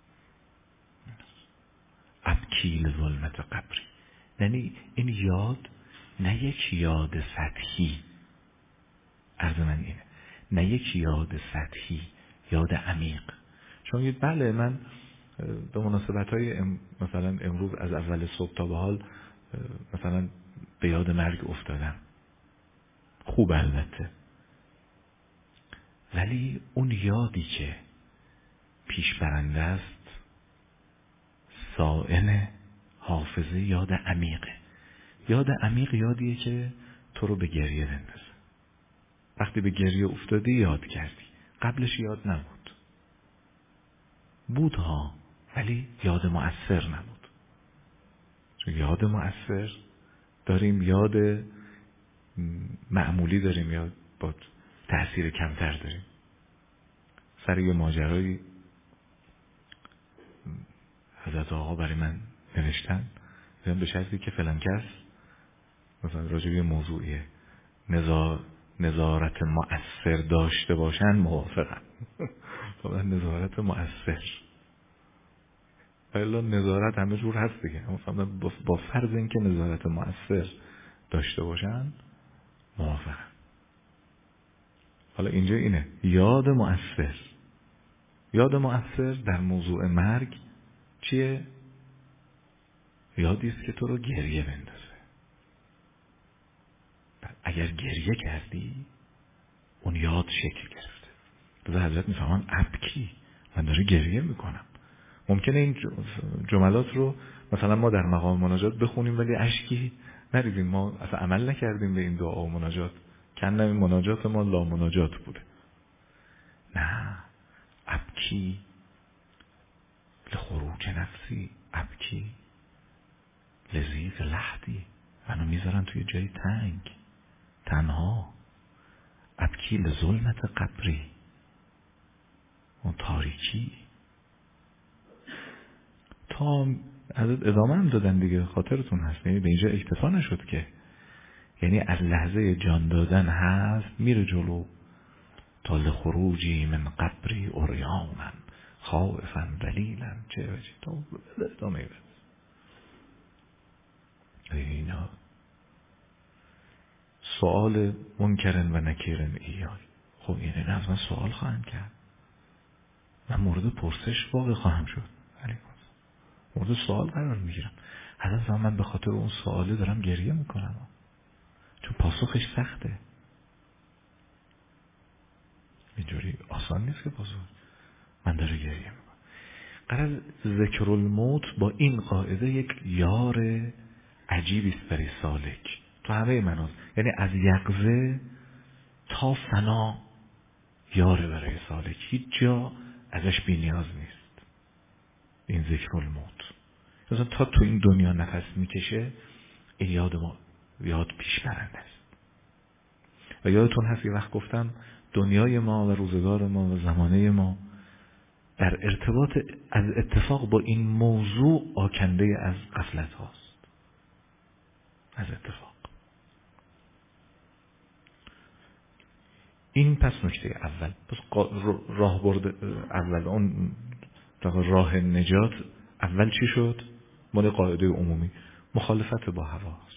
ابکی لظلمت قبری. یعنی این یاد نه یک یاد سطحی، عرض من اینه، نه یک یاد سطحی، یاد عمیق. چون بله من به مناسبت های ام مثلا امروز از اول صبح تا به حال مثلا به یاد مرگ افتادم، خوب البته، ولی اون یادی که پیش برنده است صائم حافظه یاد عمیقه. یاد عمیق یادیه که تو رو به گریه بندازه. وقتی به گریه افتادی یاد کردی، قبلش یاد نبود، بود ها، ولی یاد مؤثر نبود. چون یاد مؤثر داریم، یاد معمولی داریم، یاد با تأثیر کمتر داریم. سر یه ماجرایی حضرت آقا برای من نوشتن، به شرطی که فلان کس مثلا راجع به موضوعیه نظار نظارت مؤثر داشته باشن موافقم. من نظارت مؤثر، الا نظارت همه جور هست دیگه، اما با فرض اینکه نظارت مؤثر داشته باشن موافقم. حالا اینجا اینه یاد مؤثر. یاد مؤثر در موضوع مرگ چیه؟ یادی است که تو رو گریه بندازه. اگر گریه کردی اون یاد شکل گرفته. لذا حضرت میفهمن ابکی، من داره گریه میکنم. ممکنه این جملات رو مثلا ما در مقام مناجات بخونیم ولی اشکی نریزیم، ما اصلا عمل نکردیم به این دعا و مناجات، کنم این مناجات ما لا مناجات بوده. نه، ابکی لخروج نفسی، ابکی لضیق لحدی، منو میذارن توی جای تنگ تنها. ابکی لظلمت قبری، اون تاریکی. تا حضرت ادامه هم دادن دیگه، خاطرتون هست، یعنی به اینجا اکتفا نشد که، یعنی از لحظه جان دادن هست میره جلو تا لخروجی من قبری عریانا خائفا ذلیلا، چه وجه تا ادامه بده. اینا سؤال منکرن و نکیرن ایای. خب این این از من سوال خواهند کرد، من مورد پرسش واقع خواهم شد، علیکم مورد سوال قرار میگیرم. حضرت زمان من به خاطر اون سواله دارم گریه میکنم، چون پاسخش سخته. اینجوری آسان نیست که پاسخ من داره گریه میکنم. قرار ذکر الموت با این قاعده یک یار عجیبی است برای سالک تو همه مناز، یعنی از یقظه تا فنا یاره برای سالک، هیچ جا ازش بی نیاز نیست. این ذکر الموت مثلا تا تو این دنیا نفس میکشه این یاد ما یاد پیش برنده است. و یادتون هست یه وقت گفتم دنیای ما و روزگار ما و زمانه ما در ارتباط از اتفاق با این موضوع آکنده از غفلت هاست. از اتفاق این پس نکته اول. پس راه برد اول اون راه نجات اول چی شد؟ مال قاعده عمومی مخالفت با هواست.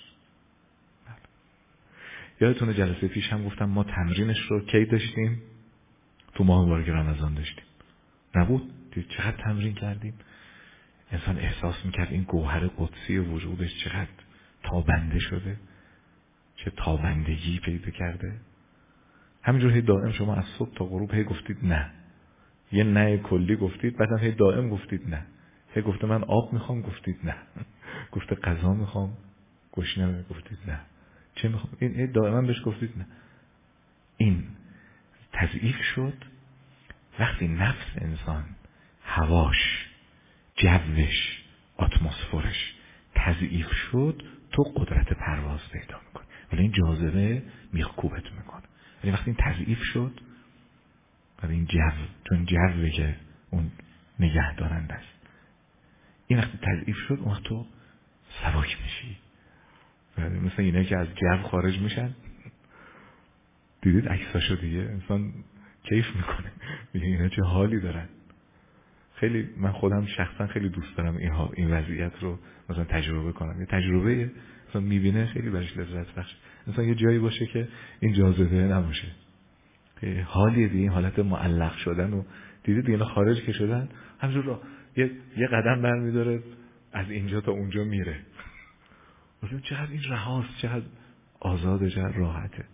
یادتونه جلسه پیش هم گفتم ما تمرینش رو کی داشتیم؟ تو ماه مبارک رمضان داشتیم. نبود؟ دید چقدر تمرین کردیم. انسان احساس میکرد این گوهر قدسی وجودش چقدر تابنده شده، چه تابندگی پیدا کرده. همینجور هی دائم شما از صبح تا غروب هی گفتید نه، یه نه کلی گفتید، بعدم هی دائم گفتید نه. هی گفته من آب میخوام، گفتید نه. گفته غذا میخوام، گشنه، گفتید نه. چه میخوام؟ این هی دائما بهش گفتید نه. این تضعیف شد وقتی نفس انسان، هواش، جوش، اتمسفرش تضعیف شد، تو قدرت پرواز پیدا میکنی. ولی این جاذبه میخکوبت میکنه. ولی وقتی این تضعیف شد، ولی این جو، چون جوه که اون نگه دارنده است، این وقتی تضعیف شد اون وقت تو سبک میشی. مثل اینه که از جو خارج میشن، دیدید عکساشو دیگه، انسان کیف میکنه، میگه اینا چه حالی دارن. خیلی من خودم شخصا خیلی دوست دارم این ها این وضعیت رو مثلا تجربه کنم. یه تجربه مثلا میبینه خیلی برش لذت بخش. مثلا یه جایی باشه که این جاذبه نباشه، حالیه دیگه، این حالت معلق شدن و دیدید دیگه خارج که شدن همینجور رو یه یه قدم برمی‌داره از اینجا تا اونجا میره. مثلا چقدر این رهاست، چقدر آزاده، چقدر راحته.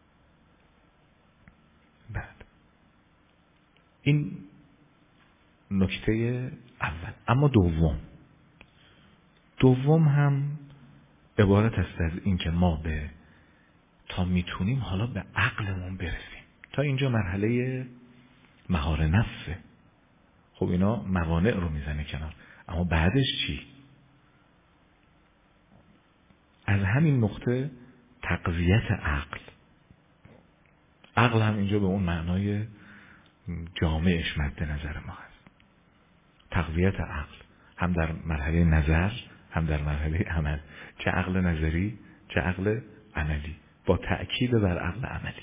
بعد این نکته اول. اما دوم دوم هم عبارت است از این که ما به تا میتونیم حالا به عقلمون برسیم. تا اینجا مرحله مهار نفسه. خب اینا موانع رو میزنه کنار، اما بعدش چی؟ از همین نقطه تقویت عقل. عقل هم اینجا به اون معنای جامعش مد نظر ما هست. تقویت عقل هم در مرحله نظر هم در مرحله عمل، چه عقل نظری چه عقل عملی، با تأکید بر عقل عملی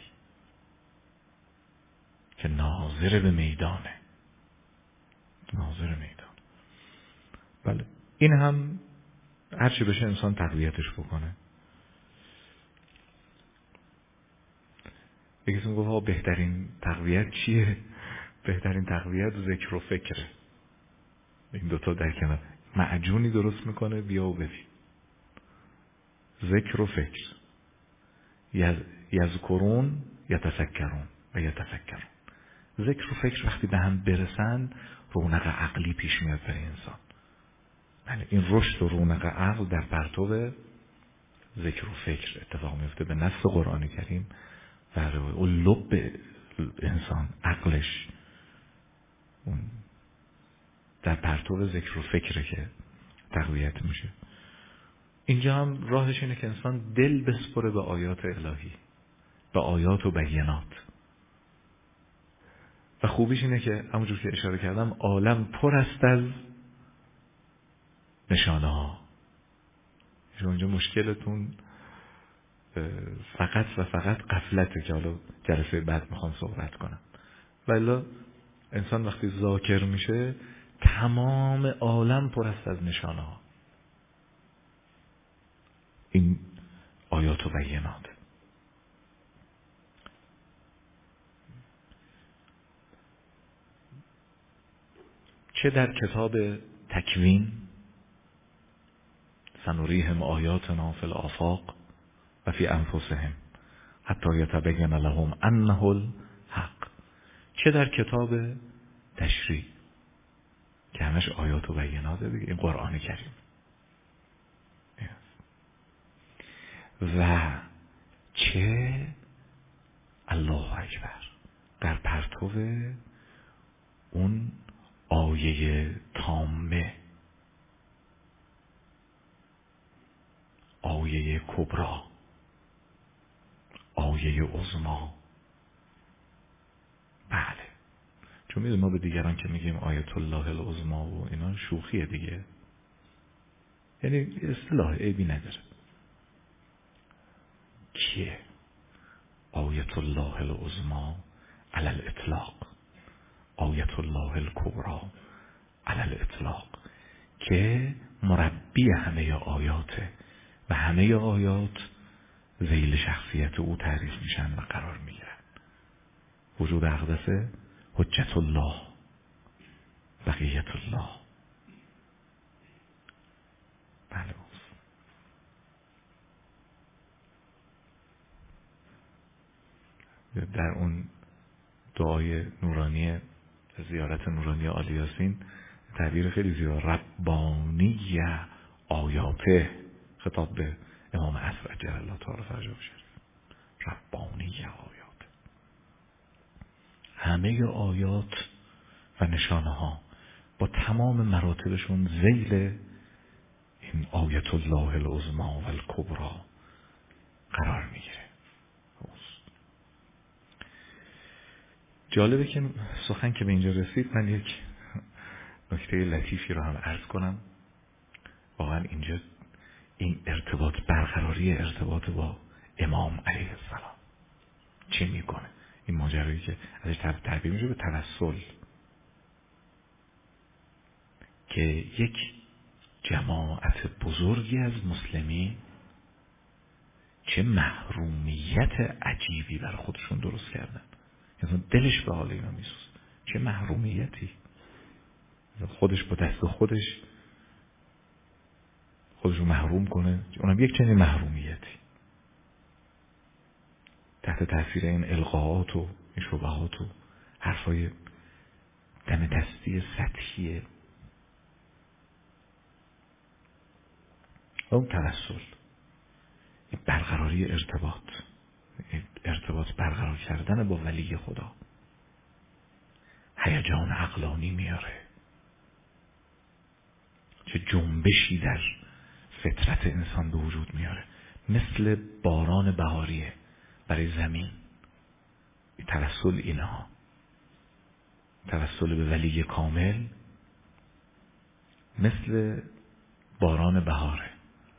که ناظر به میدانه، ناظر میدان. بله این هم هرچی بشه انسان تقویتش بکنه. یکیتون گفت ها بهترین تقویت چیه؟ بهترین تقویت ذکر و فکره. این دوتا در کنار معجونی درست میکنه، بیا و ببین. ذکر و فکر، یذکرون یتفکرون و یتفکرون. ذکر و فکر وقتی به هم برسن رونق عقلی پیش میاد برای انسان. بله این رشد و رونق عقل در پرتو ذکر و فکر اتفاق میفته به نص قرآن کریم. و اون لب انسان، عقلش اون در پرتو ذکر و فکره که تقویت میشه. اینجا هم راهش اینه که انسان دل بسپره به آیات الهی، به آیات و بینات. و خوبیش اینه که همونجور که اشاره کردم عالم پر است از نشانه ها. اینجا مشکلتون فقط و فقط غفلته که حالا جلسه بعد میخوام صحبت کنم. ولی انسان وقتی ذاکر میشه تمام عالم پر است از نشانه ها. این آیات و بینات. چه در کتاب تکوین، سنریهم آیاتنا فی الآفاق و فی انفسهم حتی یتبین لهم انه الحق، چه در کتاب تشریع که همش آیات و بیناته دیگه، این قرآن کریم، و چه الله اکبر در پرتو اون آیه تامه، آیه کبرا، آیه عظما. بله، چون میدونم ما به دیگران که میگیم آیت الله العظما و اینا شوخیه دیگه، یعنی اصطلاح عیبی نداره. کیه آیت الله العظما علی الاطلاق، آیت الله الکبرا علی الاطلاق، که مربی همه آیاته و همه آیات ذیل شخصیت او تعریف میشن و قرار میگیرن. وجود اقدسه، حجت الله، بقیت الله. بله، در اون دعای نورانی زیارت نورانی آل یاسین تعبیر خیلی زیاد، ربانی آیاته، خطاب به امام عصر عجل الله تعالی فرجه شریف، ربانی آیات، همه آیات و نشانه ها با تمام مراتبشون ذیل این آیت الله العظما و الکبرا قرار میگیره. جالبه که سخن که به اینجا رسید، من یک نکته لطیفی رو هم عرض کنم. واقعا اینجا این ارتباط، برقراری ارتباط با امام علیه السلام چه میکنه، این ماجرایی که ازش تعبیر میشه به توسل، که یک جماعت بزرگی از مسلمین چه محرومیت عجیبی بر خودشون درست کردن، یعنی دلش به حال اینا میسوز، چه محرومیتی، خودش با دست خودش خودشو محروم کنه، اونم یک چنین محرومیتی تحت تاثیر این القاءات و این شبهات و حرفای دم دستی سطحیه. اون توسل، این برقراری ارتباط، ارتباط برقرار کردن با ولی خدا، هیجان عقلانی میاره، چه جنبشی در فطرت انسان به وجود میاره، مثل باران بهاریه برای زمین. توسل اینها، توسل به ولی کامل مثل باران بهاره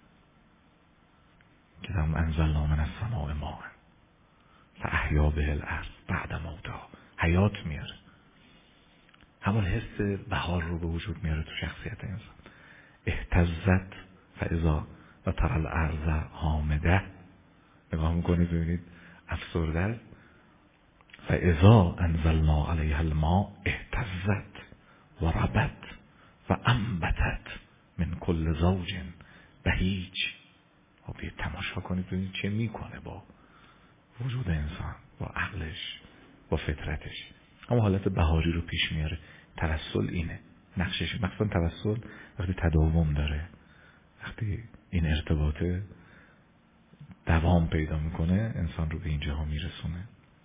که هم انزلنا من السماء ماء فاحیا به الارض بعد موتها، حیات میاره، همون حس بهار رو به وجود میاره تو شخصیت انسان. اهتزت فاذا و ترى الارض هامده، نگاه میکنید ببینید افسرده است. فاذا انزلنا علیها الماء اهتزت و ربت و انبتت من کل زوج بهیج. بیاید تماشا کنید ببینید چه میکنه با وجود انسان، با عقلش، با فطرتش. اما حالت بهاری رو پیش میاره. توسل اینه نقشش، مثلا توسل وقتی تداوم داره، وقتی این ارتباطه دوام پیدا میکنه، انسان رو به این جاها میرسونه.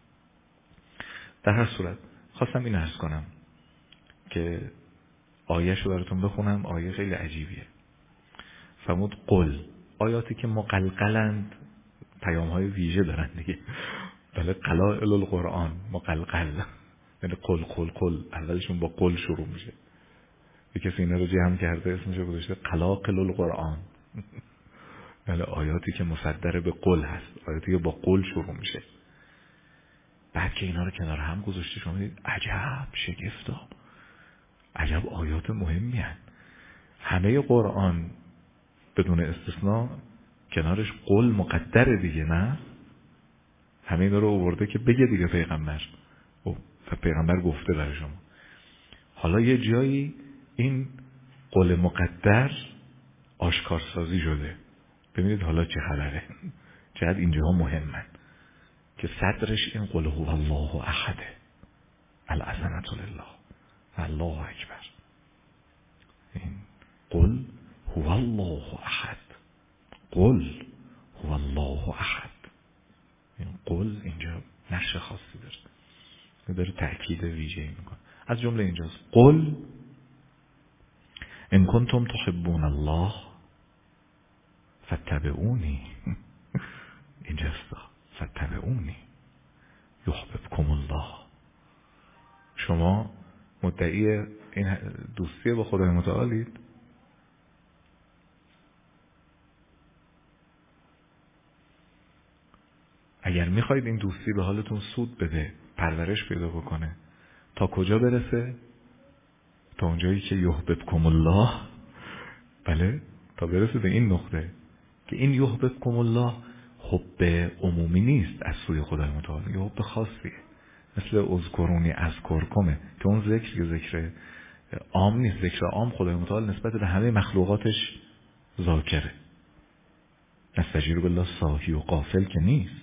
در هر صورت خواستم این عرض کنم که آیه شو براتون بخونم. آیه خیلی عجیبیه. فرمود قل، آیاتی که مقلقلند پیام های ویژه دارن دیگه، بله، قلائل القرآن مقلقل، یعنی قل قل قل، اولشون با قل شروع میشه. یک کسی اینا رو جمع کرده اسمش رو گذاشته قلاقل القرآن، بله، آیاتی که مصدر به قل هست، آیاتی که با قل شروع میشه. بعد که اینا رو کنار هم گذاشته شما میدید عجب، شگفتا، عجب آیات مهمی هست. همه قرآن بدون استثناء کنارش قل مقدره دیگه، نه؟ همه اینا رو آورده که بگه دیگه پیغمبر، و پیغمبر گفته برای شما. حالا یه جایی این قول مقدر آشکارسازی شده. ببینید حالا چه خبره، چقدر اینجاها مهمن که صدرش این قل هو الله احده العظمة لله الله اکبر. این قل هو الله احد، قل هو الله احد. این قل اینجا نقش خاصی داره، داره تأکید ویژه‌ای میکنه. از جمله اینجاست قل ان کنتم تحبون الله فاتبعونی. اینجاست فاتبعونی یحببکم الله. شما مدعی این دوستی با خدای متعالید؟ اگر میخواید این دوستی به حالتون سود بده، پرورش پیدا بکنه، تا کجا برسه؟ تا اونجایی که یحببکم الله. بله، تا برسه به این نقطه که این یحببکم الله حب عمومی نیست از سوی خدای متعال، یه حب خاصیه، مثل اذکرونی اذکرکمه که اون ذکر که ذکر عام نیست. ذکر عام خدای متعال نسبت به همه مخلوقاتش ذاکره. نستجیر بالله صاحی و غافل که نیست،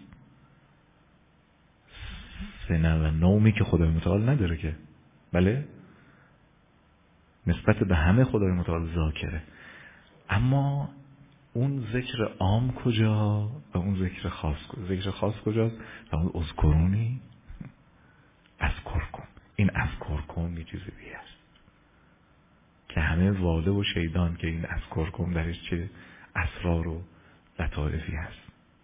سنه و نومی که خدای متعال نداره که. بله، نسبت به همه خدای متعال ذاکره. اما اون ذکر عام کجا و اون ذکر خاص کجا؟ ذکر خاص کجاست؟ و اون اذکرونی اذکرکم. این اذکرکم یه چیز دیگه است که همه واله و شیطان که این اذکرکم درش چه اسرار و لطائفی هست.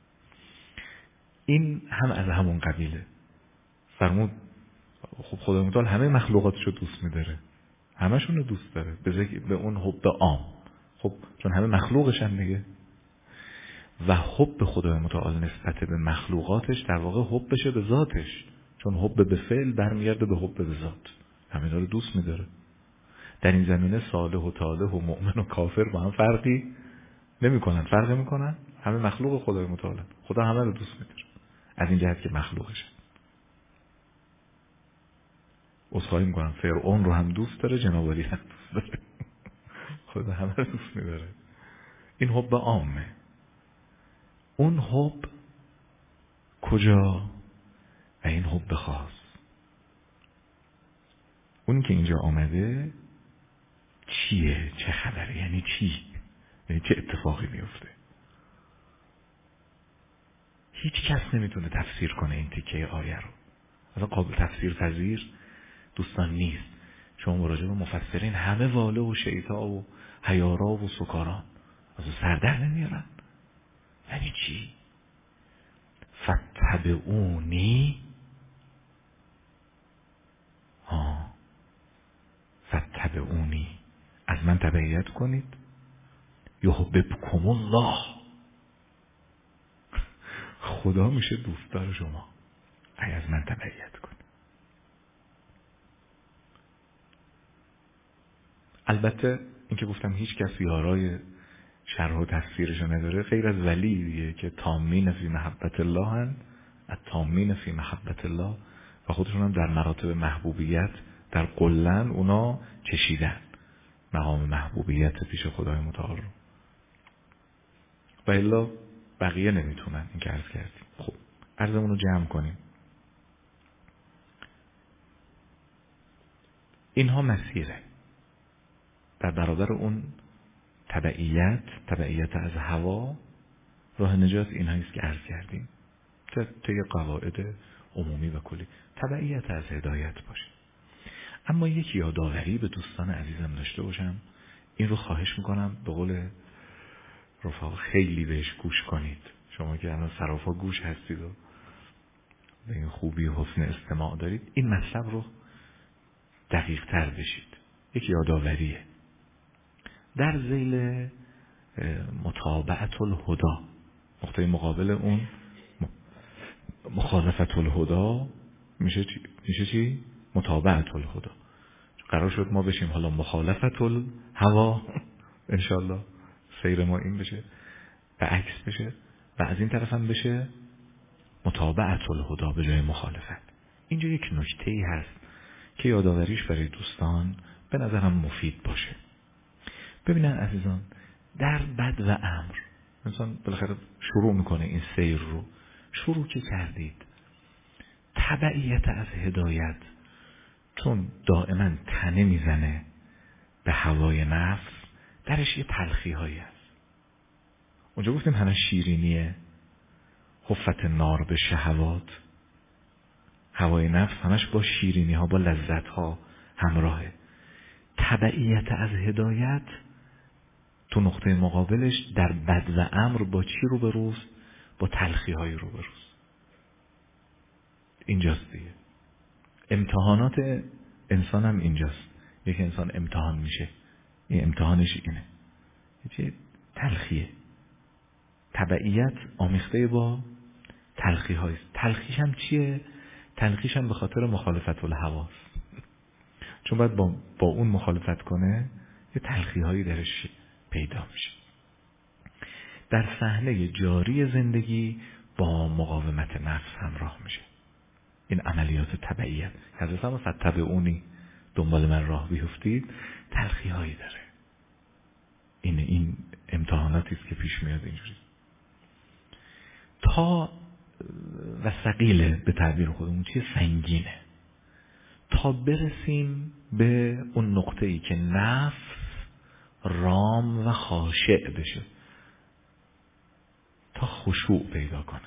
این هم از همون قبیله. فرمود خب خدای متعال همه مخلوقاتشو دوست می‌داره، همشون رو دوست داره به ذکر به اون حب عام. خب چون همه مخلوقش هم دیگه، و حب خدای متعال نسبت به مخلوقاتش در واقع حب بشه به ذاتش، چون حب به فعل برمیگرده به حب به ذات. همه رو دوست می‌داره. در این زمینه صالح و طالح و مؤمن و کافر با هم فرقی نمی‌کنن. فرق می‌کنن؟ همه مخلوق خدای متعال، خدا همه رو دوست می‌داره از این جهت که مخلوقشه. عذرخواهی می‌کنم، فرعون رو هم دوست داره، جنابعالی هم دوست داره. خدا همه رو دوست می‌داره. این حب عامه. اون حب کجا؟ و این حب خاص، اون که اینجا آمده چیه؟ چه خبره؟ یعنی چی؟ یعنی چه اتفاقی میفته؟ هیچ کس نمیتونه تفسیر کنه این تیکه آیه رو. اصلا قابل تفسیر پذیر دوستان نیست. شما مراجعه به مفسرین همه واله و شیطا و حیارا و سکاران از سر در نمیارن. یعنی چی؟ فتبعونی، ها فتبعونی، از من تبعیت کنید، یحببکم الله، خدا میشه دوستدار شما اگه از من تبعیت کنید. البته این که گفتم هیچ کسی یارای شرح و تفسیرش نداره غیر از ولی دیگه که تامین فی محبت الله هن، التامین فی محبت الله، و خودشون هم در مراتب محبوبیت در قلن اونا چشیدن مقام محبوبیت پیش خدای متعال رو، و الا بقیه نمیتونن. این که عرض کردیم. خب عرضمون رو جمع کنیم. اینها مسیره در برابر اون تبعیت، تبعیت از هوا. راه نجات این هاییست که عرض کردیم طی قواعد عمومی و کلی. تبعیت از هدایت باشه. اما یک یادآوری به دوستان عزیزم داشته باشم، این رو خواهش میکنم به قول رفاق خیلی بهش گوش کنید. شما که الان سراپا گوش هستید و به این خوبی و حسن استماع دارید، این مطلب رو دقیق تر بشید. یک یادآوریه در ذیل متابعت الهدا، نقطه مقابل اون مخالفت الهدا میشه چی؟ میشه چی؟ متابعت الهدا. قرار شد ما بشیم حالا مخالفت الهوا، انشالله سیر ما این بشه و عکس بشه، و از این طرف هم بشه متابعت الهدا به جای مخالفت. اینجا یک نکته‌ای هست که یادآوریش برای دوستان به نظرم مفید باشه. ببینن عزیزان، در بد و امر انسان بالاخره شروع میکنه این سیر رو. شروع که کردید، تبعیت از هدایت چون دائما تنه میزنه به هوای نفس، درش یه تلخی هایی هست. اونجا گفتیم همه شیرینیه، حفت نار به شهوات، هوای نفس همش با شیرینی ها، با لذت ها همراهه. تبعیت از هدایت تو نقطه مقابلش در بد و امر با چی رو بروز؟ با تلخی های رو بروز. اینجاست دیگه. امتحانات انسان هم اینجاست. یک انسان امتحان میشه، این امتحانش اینه، یه تلخیه. تبعیت آمیخته با تلخی هایست. تلخیش هم چیه؟ تلخیش هم به خاطر مخالفت الهواست. چون باید با, با اون مخالفت کنه، یه تلخی هایی درش پیدا میشه. در صحنه جاری زندگی با مقاومت نفس همراه میشه. این عملیات تبعیت. حضرت هم فتبعونی، دنبال من راه بیفتید، تلخی هایی داره. این این امتحاناتی است که پیش میاد اینجوری. تا و ثقیله به تعبیر خودمون، چیه؟ سنگینه. تا برسیم به اون نقطه ای که نفس رام و خاشع بشه، تا خشوع پیدا کنه.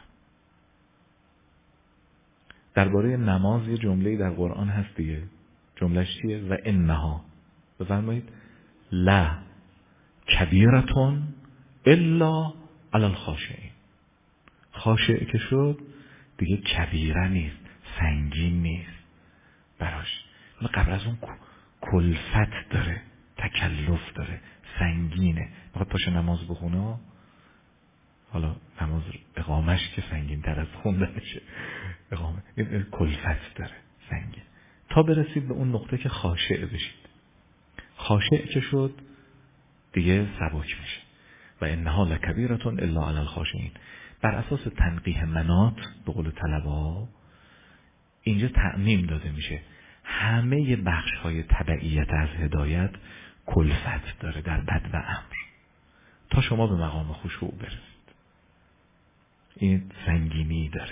درباره نماز یه جمله‌ای در قرآن هست دیگه. جملهش چیه؟ و انها، بفرمایید، لا کبیرتون الا علی الخاشعین. خاشع که شد دیگه کبیره نیست، سنگین نیست براش. قبل از اون کلفت داره، تکلف داره، سنگینه. میخواد پاشه نماز بخونه، حالا نماز اقامش که سنگین تر از خوندنشه، اقامه این کلفت داره، سنگین. تا برسید به اون نقطه که خاشع بشید. خاشع که شد دیگه سبک میشه. و انها لکبیرتون الا علی الخاشعین. بر اساس تنقیح منات به قول طلبه‌ها اینجا تعمیم داده میشه. همه بخش های تبعیت از هدایت کلفت داره در بد و امر، تا شما به مقام خشوع برسید. این سنگینی داره.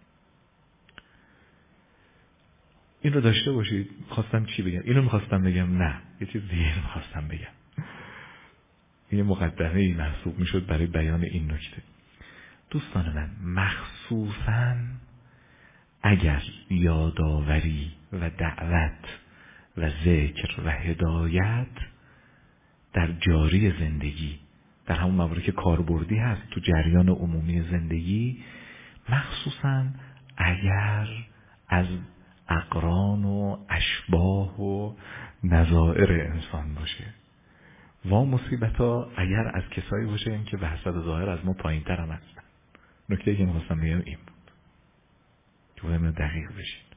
این رو داشته باشید. خواستم چی بگم؟ اینو میخواستم بگم؟ نه، یه چیز دیگه میخواستم بگم. این مقدمه ای محسوب میشد برای بیان این نکته. دوستان من، مخصوصاً اگر یادآوری و دعوت و ذکر و هدایت در جاری زندگی، در همون مواردی که کاربردی هست تو جریان عمومی زندگی، مخصوصاً اگر از اقران و اشباه و نظائر انسان باشه، و مصیبتا اگر از کسایی باشه این که به حسب ظاهر از ما پایین تر هم هستن. نکته که میخواستم بگم این بود که باید دقیق بشید.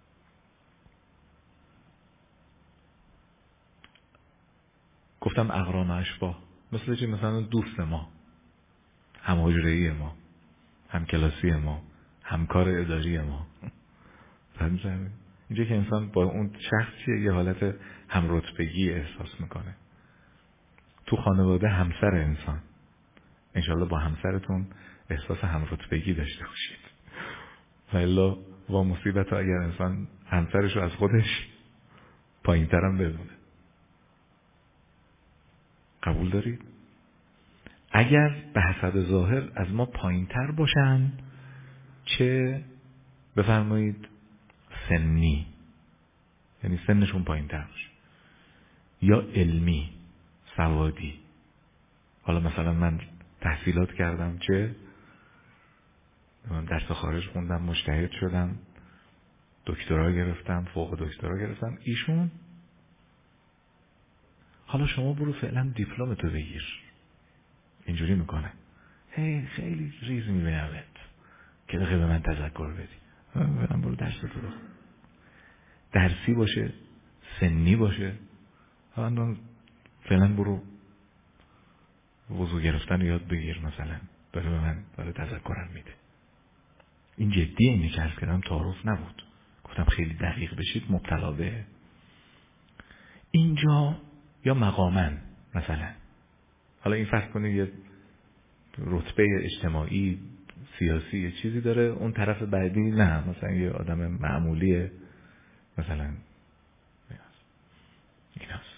گفتم اقران و اشباه مثل چی؟ مثلا دوست ما، هم حجره‌ای ما، هم کلاسی ما، همکار اداری ما. اینجا که انسان با اون شخص یه حالت همرتبگی احساس میکنه. تو خانواده همسر انسان، انشالله با همسرتون احساس همرتبگی داشته باشید. و الا با مصیبت اگر انسان همسرش رو از خودش پایین ترم بدونه. قبول دارید؟ اگر به حسب ظاهر از ما پایین تر باشن، چه بفرمایید سنی، یعنی سنشون پایین تر باشه، یا علمی، سوادی. حالا مثلا من تحصیلات کردم، چه من درس خارج خوندم، مجتهد شدم، دکترا گرفتم، فوق دکترا گرفتم، ایشون حالا شما برو فعلا دیپلمتو بگیر، اینجوری میکنه. هی خیلی ریز میبینمت که دقیقه به من تذکر بدی، من برو درس تو بخون. درسی باشه، سنی باشه، من فعلا برو وضو گرفتن یاد بگیر مثلا، داره به من داره تذکرم میده. این جدیه، اینی که عرض کردم تعارف نبود. گفتم خیلی دقیق بشید مبتلا به اینجا یا مقامن مثلا، حالا این فرض کنید یه رتبه اجتماعی سیاسی یه چیزی داره، اون طرف بعدی نه، مثلا یه آدم معمولی مثلا ایناست.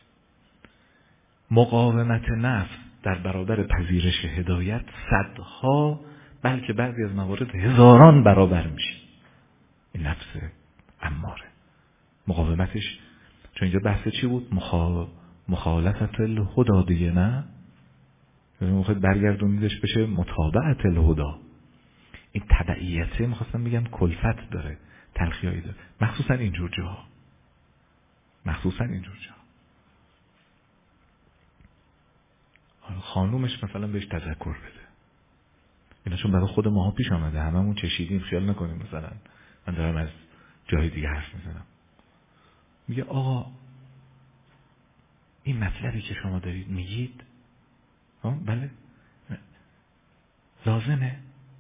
مقاومت نفس در برابر پذیرش هدایت صدها بلکه بعضی از موارد هزاران برابر میشه. این نفس اماره مقاومتش، چون اینجا بحث چی بود؟ مخا... مخالفت الهدا دیگه، نه؟ یعنی میخواد برگردونیدش بشه متابعت الهدا. این تبعیته میخواستم بگم کلفت داره، تلخیایی داره، مخصوصا اینجور جاها، مخصوصا اینجور جاها. خانومش مثلا بهش تذکر بده، اینا چون برای خود ماها پیش آمده، هممون چشیدیم، خیال نکنیم مثلا من دارم از جای دیگه حرف میزنم. میگه آقا این مطلبی که شما دارید میگید ها بله لازمه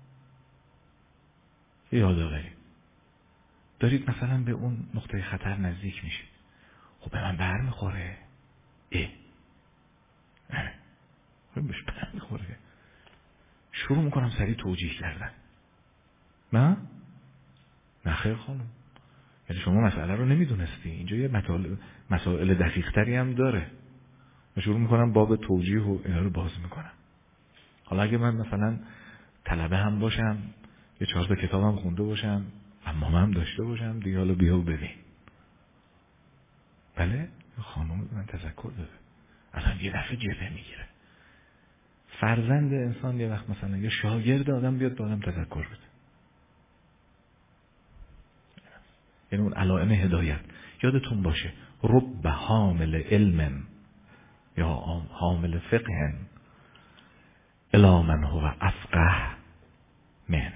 یادآوری دارید، مثلا به اون نقطه خطر نزدیک میشید، خب به من بر میخوره، اه خب بهش بر میخوره، شروع میکنم سریع توجیه کردن. نه نه خیر خانم، یعنی شما مسئله رو نمیدونستی، اینجا یه مسائل مسائل دقیق تری هم داره. من شروع میکنم باب توجیه و اینا رو باز میکنم. حالا اگه من مثلا طلبه هم باشم، یه چهار تا کتابم خونده باشم، اما هم داشته باشم دیگه، حالا بیا و ببین. بله خانم من تذکر داده، اصلا یه دفعه جبه میگیره. فرزند انسان یه وقت مثلا یه شاگرد آدم بیاد به آدم تذکر بده، یعنی اون علائم هدایت. یادتون باشه رب حامل علم یا حامل فقه الی من هو افقه من.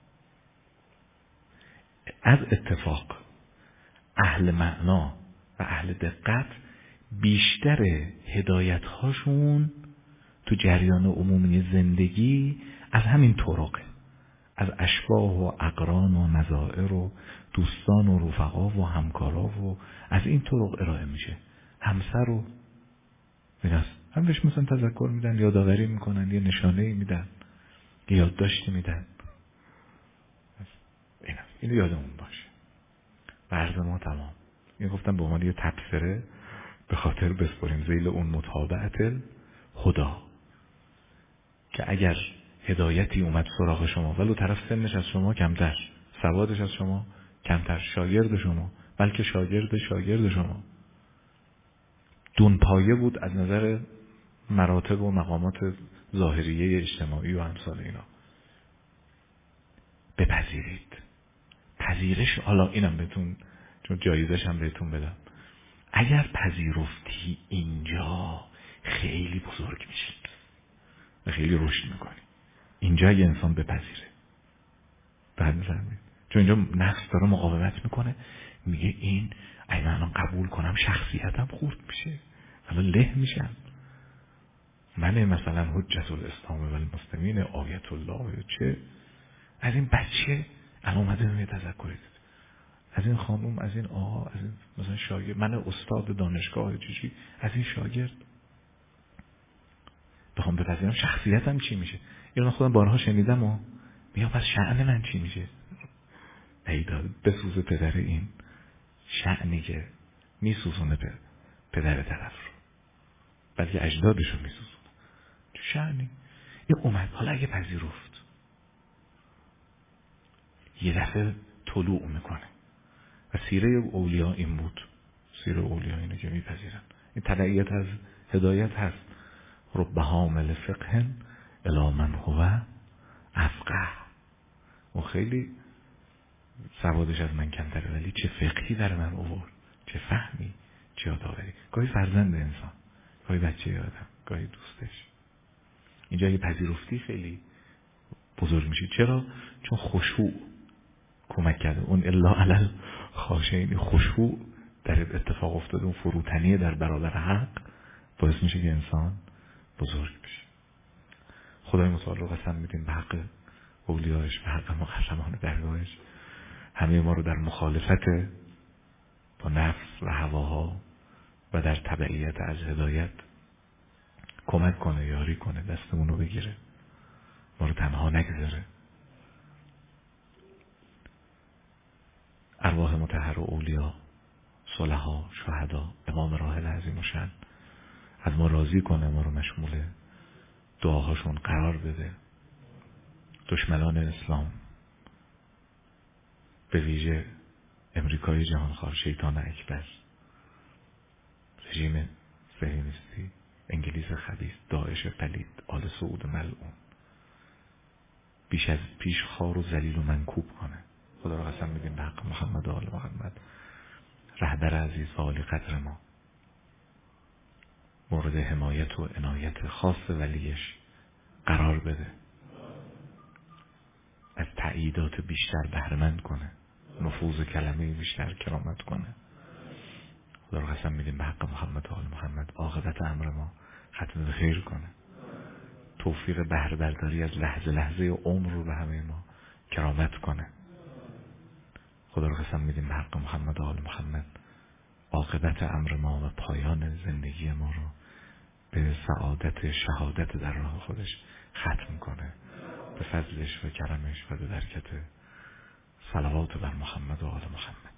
از اتفاق اهل معنا و اهل دقت بیشتر هدایت هاشون تو جریان عمومی زندگی از همین طرقه، از اشباه و اقران و نظائر و دوستان و رفقا و همکارا و از این طرق ارائه میشه. همسر و میراث هم بهش مثلا تذکر میدن، یادآوری میکنن، یه نشانه‌ای میدن، یه یادداشتی میدن. اینا اینو یادمون باشه. عرض ما تمام. این گفتم به عنوان یه تبصره به خاطر بسپاریم ذیل اون متابعت خدا، که اگر هدایتی اومد سراغ شما ولو طرف سنش از شما کمتر، سوادش از شما کمتر، شاگرد شما بلکه شاگرد شاگرد شما، دون پایه بود از نظر مراتب و مقامات ظاهریه اجتماعی و امثال اینا، بپذیرید. پذیرش، حالا اینم بهتون چون جایزش هم بهتون بدم، اگر پذیرفتی اینجا خیلی بزرگ میشید و خیلی رشد میکنی. اینجا یه انسان بپذیره بعد میفهمید، چون اینجا نفس داره مقاومت میکنه، میگه این اگه من قبول کنم شخصیتم خورد میشه، الان له میشم، من مثلا حجت الاسلام و المسلمین آیت الله یا چه، از این بچه الان اومده به تذکر دید، از این خانوم، از این آقا، از این مثلا شاگرد، من استاد دانشگاه چیزی، از این شاگرد بخوام بپذیرم شخصیتم چی میشه. اینو خودم بارها شنیدم و میگم پس شأن من چی میشه. ایداد بسوزه پدر این شأنی که میسوزونه پدر طرف رو، بلکه اجدادشو میسوزونه، چه شأنی. یه اومد حالا اگه پذیرفت یه دفعه طلوع میکنه و سیره اولیا این بود، سیره اولیا اینه که میپذیرن. این تبعیت از هدایت هست. رب حامل فقه الی من هو افقه. و خیلی سوادش از من کمتره ولی چه فقهی در من آورد، چه فهمی، چه یادآوری. گاهی فرزند انسان، گاهی بچه آدم، گاهی دوستش. اینجا اگه پذیرفتی خیلی بزرگ میشی. چرا؟ چون خشوع کمک کرده. اون الا علل خاشعین، خشوع در اتفاق افتاده، اون فروتنی در برابر حق باعث میشه که انسان بزرگ بشه. خدای متعال رو قسم میدیم به حق اولیاش، به حق مقربان درگاهش، همه ما رو در مخالفت با نفس و هواها و در تبعیت از هدایت کمک کنه، یاری کنه، دستمون رو بگیره، ما رو تنها نگذاره. ارواح مطهر و اولیا، صلحا، شهدا، امام راحل عظیم و شان از ما راضی کنه، ما رو مشمول دعاهاشون قرار بده. دشمنان اسلام، به ویژه امریکای جهانخوار، شیطان اکبر، رژیم صهیونیستی، انگلیس خبیث، داعش پلید، آل سعود ملعون، بیش از پیش خار و ذلیل و منکوب کنه. خدا را قسم میدیم به حق محمد و آل محمد، رهبر عزیز و عالی قدر ما، مورد حمایت و عنایت خاص ولیش قرار بده، از تأییدات بیشتر بهره‌مند کنه، نفوذ کلمه بیشتر کرامت کنه. خدا را قسم میدیم به حق محمد و آل محمد، عاقبت امر ما ختم به خیر کنه، توفیق بهره برداری از لحظه لحظه عمر رو به همه ما کرامت کنه. خدا را قسم میدیم به حق محمد و آل محمد، عاقبت امر ما و پایان زندگی ما رو به سعادت شهادت در راه خودش ختم کنه، به فضلش و کرمش و به برکت صلوات بر محمد و آل محمد.